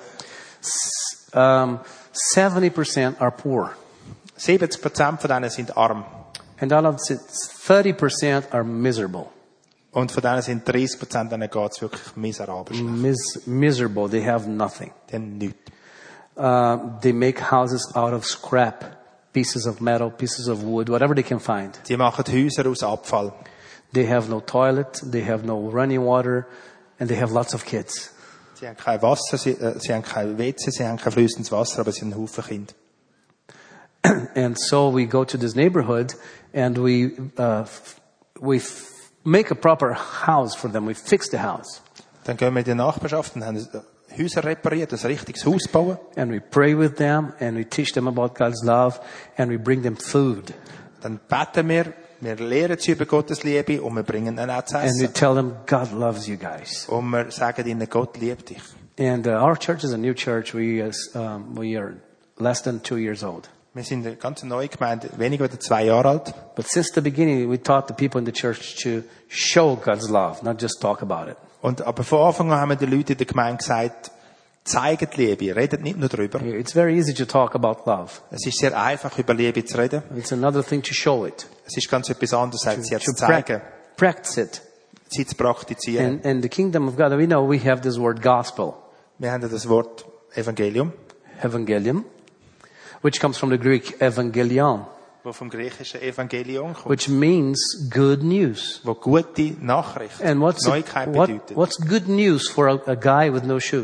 Um, seventy percent are poor. siebzig Prozent von denen sind arm. And out of it, thirty percent are miserable. Und von denen sind dreißig Prozent, denen geht es wirklich miserabel schlecht. Mis- miserable. They have nothing. Die haben nichts. Uh, they make houses out of scrap, pieces of metal, pieces of wood, whatever they can find. Die machen Häuser aus Abfall. They have no toilet, they have no running water, and they have lots of kids. Sie haben kein Wasser, sie, äh, sie haben kein W C, sie haben kein fließendes Wasser, aber sie haben einen Haufen Kinder. And so we go to this neighborhood and we, uh, f- we f- make a proper house for them. We fix the house. Dann gehen wir in die Nachbarschaft und haben Häuser repariert, ein richtiges Haus bauen. And we pray with them and we teach them about God's love and we bring them food. Dann beten wir, wir lehren sie über Gottes Liebe und wir bringen ihnen auch zu And we essen. tell them, God loves you guys. Und wir sagen ihnen, Gott liebt dich. And uh, our church is a new church. We, uh, um, we are less than two years old. Wir sind eine ganz neue Gemeinde, weniger als zwei Jahre alt. But since the beginning, we taught the people in the church to show God's love, not just talk about it. Und, aber von Anfang an haben die Leute in der Gemeinde gesagt, zeigt Liebe, redet nicht nur drüber. It's very easy to talk about love. Es ist sehr einfach, über Liebe zu reden. It's another thing to show it, Es ist ganz etwas anderes, als sie to zu zeigen, prac- practice it. sie zu praktizieren. And, and the kingdom of God, we know we have this word gospel, Wir haben ja das Wort Evangelium, evangelium, which comes from the Greek evangelion, wo vom griechischen Evangelium kommt, which means good news. wo gute Nachricht, And what's, Neuigkeit what, bedeutet. what's good news for a, a guy with no shoes?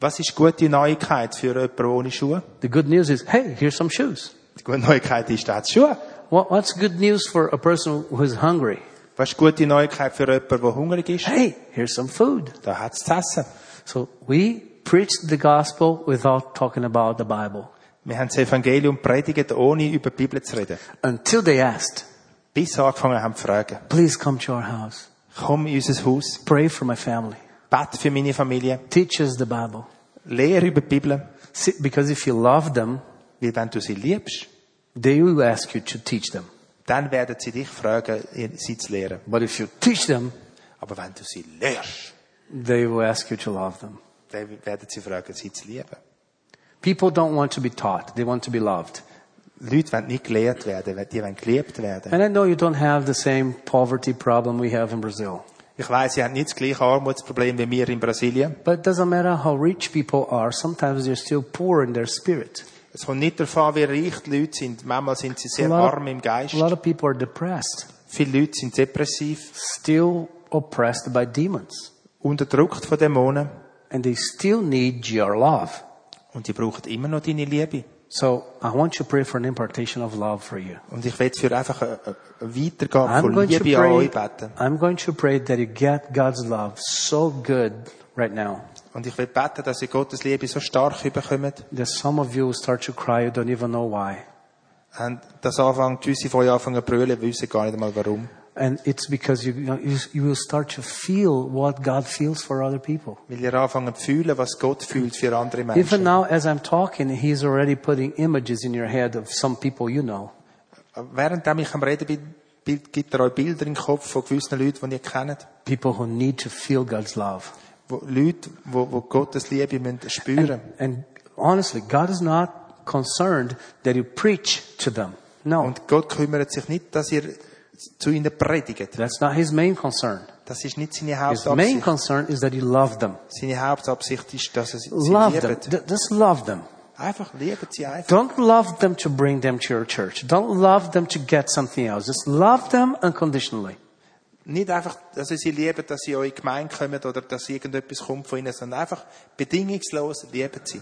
Was ist gute Neuigkeit für jemanden ohne Schuhe? The good news is, hey, here's some shoes. Die gute Neuigkeit ist, er hat Schuhe. What, what's good news for a person who is hungry? Was ist gute Neuigkeit für jemanden, der hungrig ist? Hey, here's some food. Da hat es zu essen. So we preached the gospel without talking about the Bible. Wir haben das Evangelium predigt, ohne über die Bibel zu reden. Until they asked, Bis sie angefangen haben zu fragen. please come to our house. Komm in unser Haus. Pray for my family. Bet für meine Familie. Teach us the Bible. Lehre über die Bibel. See, because if you love them, Weil wenn du sie liebst, they will ask you to teach them. dann werden sie dich fragen, sie zu lehren. But if you teach them, Aber wenn du sie lehrst, they will ask you to love them. dann werden sie fragen, sie zu lieben. People don't want to be taught. They want to be loved. Leute wollen nicht gelehrt werden, die wollen geliebt werden. And I know you don't have the same poverty problem we have in Brazil. Ich weiss, sie haben nicht das gleiche Armutsproblem wie wir in Brasilien. But it doesn't matter how rich people are. Sometimes they're still poor in their spirit. Es kommt nicht darauf an, wie reich die Leute sind. Manchmal sind sie A sehr lot, arm im a Geist. lot of people are depressed, Viele Leute sind depressiv, still oppressed by demons. unterdrückt von Dämonen. And they still need your love. Und die brauchen immer noch deine Liebe. So I want to pray for an impartation of love for you. Und ich will für einfach eine, eine Weitergabe I'm von going to Liebe an pray, euch beten. I'm going to pray that you get God's love so good right now Und ich will beten, dass ihr Gottes Liebe so stark überkommt. that some of you will start to cry. You don't even know why. Und das anfängt, gewisse von euch anfangen zu brüllen, wir wissen gar nicht einmal warum. And it's because you, you, you will start to feel what God feels for other people. Weil ihr anfangen zu fühlen, was Gott fühlt für andere Even Menschen. now, as I'm talking, He's already putting images in your head of some people you know. Während ich am Reden bin, Bild- gibt er euch Bilder im Kopf von gewissen Leuten, die ihr kennt. People who need to feel God's love. Wo Leute, wo, wo Gottes Liebe müssen spüren. And honestly, God is not concerned that you preach to them. No, Und Gott kümmert sich nicht, dass ihr zu ihnen predigt. that's not His main concern. Das ist nicht seine His main Hauptabsicht. concern is that you love them. Seine Hauptabsicht ist, dass er sie Love them. liebt. D- Just love them. Einfach lieben sie einfach. Don't love them to bring them to your church. Don't love them to get something else. Just love them unconditionally. Nicht einfach, dass ihr sie lieben, dass sie in eure Gemeinde kommen oder dass irgendetwas kommt von ihnen, sondern einfach bedingungslos lieben sie.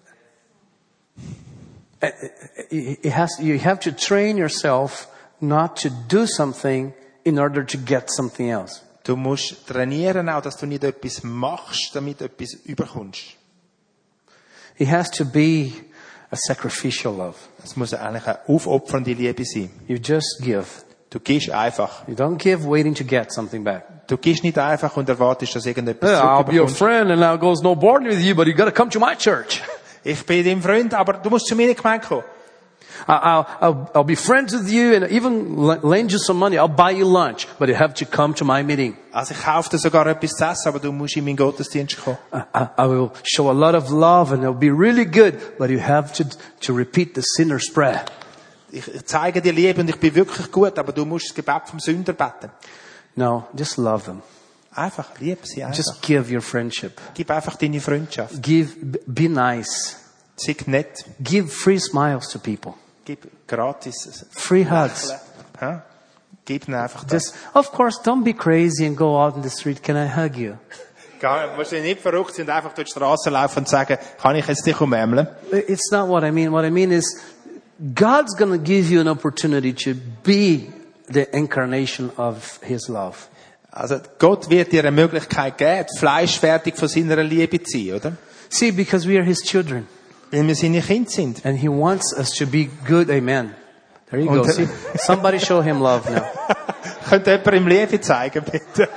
It has, you have to train yourself not to do something in order to get something else. Du musst trainieren auch, dass du nicht etwas machst, damit du etwas überkommst. It has to be a sacrificial love. Es muss eigentlich eine aufopfernde Liebe sein. You just give. Du gibst einfach. You don't give waiting to get something back. Du gibst nicht einfach und erwartest, dass irgendetwas Yeah, I'll be your zurückbekommst. friend and I'll go snowboarding with you, but you got to come to my church. Ich bin dein Freund, aber du musst zu meiner Gemeinde kommen. I'll, I'll, I'll be friends with you and even lend you some money. I'll buy you lunch, but you have to come to my meeting. Also ich kaufe dir sogar etwas zu essen, aber du musst in meinen Gottesdienst kommen. I, I I will show a lot of love and it'll be really good, but you have to, to repeat the sinner's prayer. Ich, ich zeige dir Liebe und ich bin wirklich gut, aber du musst das Gebet vom Sünder beten. No, just love them. Einfach, liebe sie einfach. Just give your friendship. Gib einfach deine Freundschaft. Give, be nice. Sei nett. Give free smiles to people. Gib gratis. Free hugs. Ja? Gib ihnen einfach das. Just, of course, don't be crazy and go out in the street. Can I hug you? Du musst nicht verrückt sein und einfach durch die Straße laufen und sagen, kann ich jetzt dich umämmeln? It's not what I mean. What I mean is, God's going to give you an opportunity to be the incarnation of His love. Also Gott wird dir eine Möglichkeit geben, fleischfertig von seiner Liebe zu sein, oder? See, because we are His children. Weil wir seine Kinder sind. And He wants us to be good. Amen. There you go. Und- See, somebody show Him love now. Könnt jemand ihm Liebe zeigen, bitte?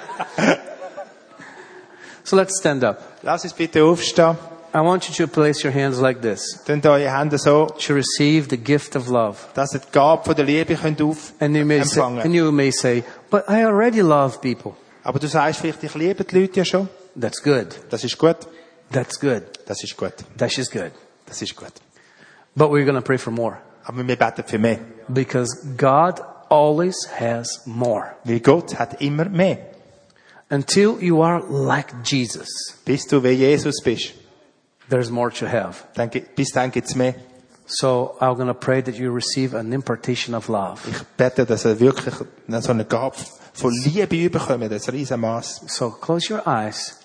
So let's stand up. Lass uns bitte aufstehen. I want you to place your hands like this Tönt eure Hände so, to receive the gift of love. dass ihr die Gabe von der Liebe könnt auf And you may say, empfangen. and you may say, but I already love people. Aber du sagst vielleicht, ich liebe die Leute ja schon. That's good. Das ist gut. That's good. Das ist gut. That is good. Das ist gut. But we're going to pray for more. Aber wir beten für mehr. Because God always has more. Weil Gott hat immer mehr. Until you are like Jesus, Bis du wie Jesus bist. there's more to have. Dann, gi- bis dann gibt's mehr. So I'm going to pray that you receive an impartation of love. Ich bete, dass er wirklich so eine Gabe von Liebe überkommt, das Riesenmaß. So close your eyes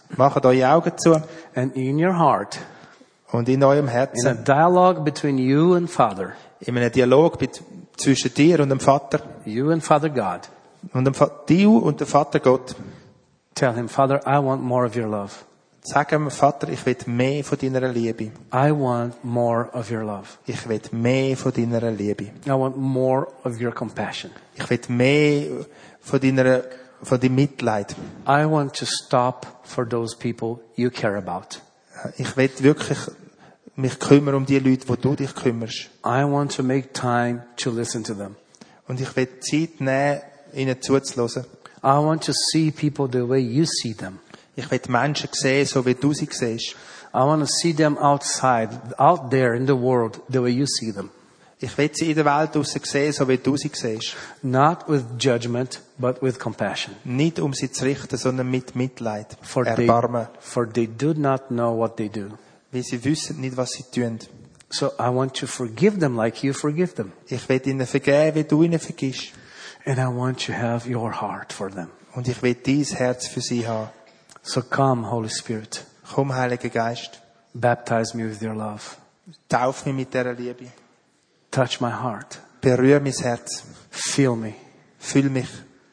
Macht eure Augen zu and in your heart, und in eurem in a Herzen, dialogue between you and Father, in einem Dialog mit, zwischen dir und dem Vater, you and Father God, und dem, Fa- du und dem Vater Gott, tell him, Father, I want more of your love. sag ihm, Vater, ich will mehr von deiner Liebe. I want more of your love. Ich will mehr von deiner Liebe. I want more of your compassion. Ich will mehr von deiner, von deinem Mitleid. I want to stop for those people you care about. Ich will wirklich mich kümmern um die Leute, wo du dich kümmerst. I want to make time to listen to them. Und ich will Zeit nehmen, ihnen zuzuhören. I want to see people the way you see them. Ich will die Menschen sehen, so wie du sie siehst. I want to see them outside, out there in the world, the way you see them. Ich will sie in der Welt draussen sehen, so wie du sie siehst. Not with judgment, but with compassion. Nicht um sie zu richten, sondern mit Mitleid, For they, Erbarmen. for they do not know what they do. Weil sie wissen nicht, was sie tun. So I want to forgive them like you forgive them. Ich will ihnen vergeben, wie du ihnen vergisst. And I want to have your heart for them. Und ich will dein Herz für sie haben. So come, Holy Spirit. Komm, Heiliger Geist. Baptize me with your love. Tauf mich mit dieser Liebe. Touch my heart. Berühr mein Herz. Fill me. Füll mich.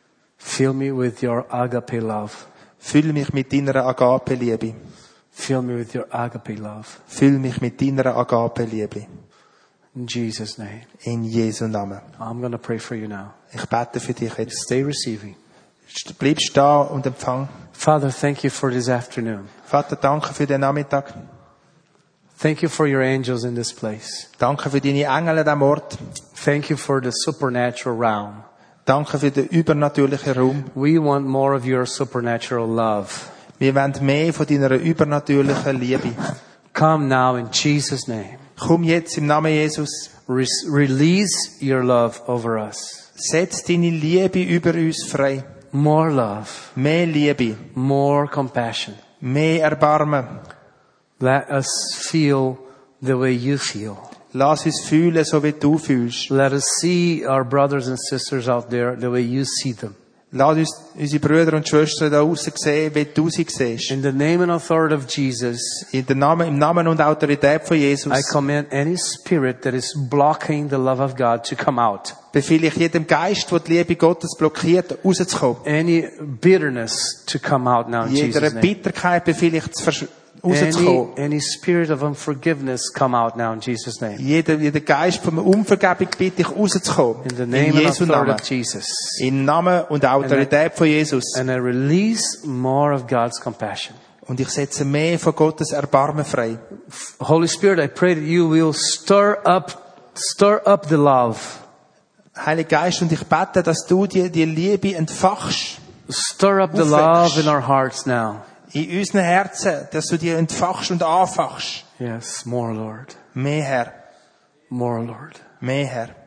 Fill me with your agape love. Füll mich mit deiner Agape-Liebe. Fill me with your agape love. Füll mich mit deiner Agape-Liebe. In Jesus' name. In Jesu Namen. I'm going to pray for you now. Ich bete für dich jetzt. Stay receiving. Bleib stehen und empfang. Father, thank you for this afternoon. Vater, danke für den Nachmittag. Thank you for your angels in this place. Danke für deine Engel an diesem Ort. Thank you for the supernatural realm. Danke für den übernatürlichen Raum. We want more of your supernatural love. Wir wollen mehr von deiner übernatürlichen Liebe. Come now in Jesus' name. Komm jetzt im Namen Jesus. Re- release your love over us. Setz deine Liebe über uns frei. More love. Mehr Liebe. More compassion. Mehr Erbarmen. Let us feel the way you feel. Lass uns fühlen, so wie du fühlst. Let us see our brothers and sisters out there the way you see them. Lass uns unsere Brüder und Schwestern da aussen sehen, wie du sie siehst. In the name and authority of Jesus, In der Namen, im Namen und Autorität von Jesus I command any spirit that is blocking the love of God to come out. befehle ich jedem Geist, der die Liebe Gottes blockiert, rauszukommen. Any bitterness to come out now in Jeder Jesus' name. Bitterkeit befehle ich zu versch- Any, rauszukommen. any spirit of unforgiveness come out now in Jesus' name. Jeder, jeder Geist von Unvergebung bitte ich rauszukommen. In the In name and Jesu authority Namen. of Jesus. Im Namen und der Autorität von Jesus. And I release more of God's compassion. Und ich setze mehr von Gottes Erbarmen frei. Holy Spirit, I pray that you will stir up, stir up the love. Heiliger Geist, und ich bete, dass du die, die Liebe entfachst. Stir up the love in our hearts now. In unseren Herzen, dass du die entfachst und anfachst. Yes, more Lord. Mehr Herr. More Lord. Mehr Herr.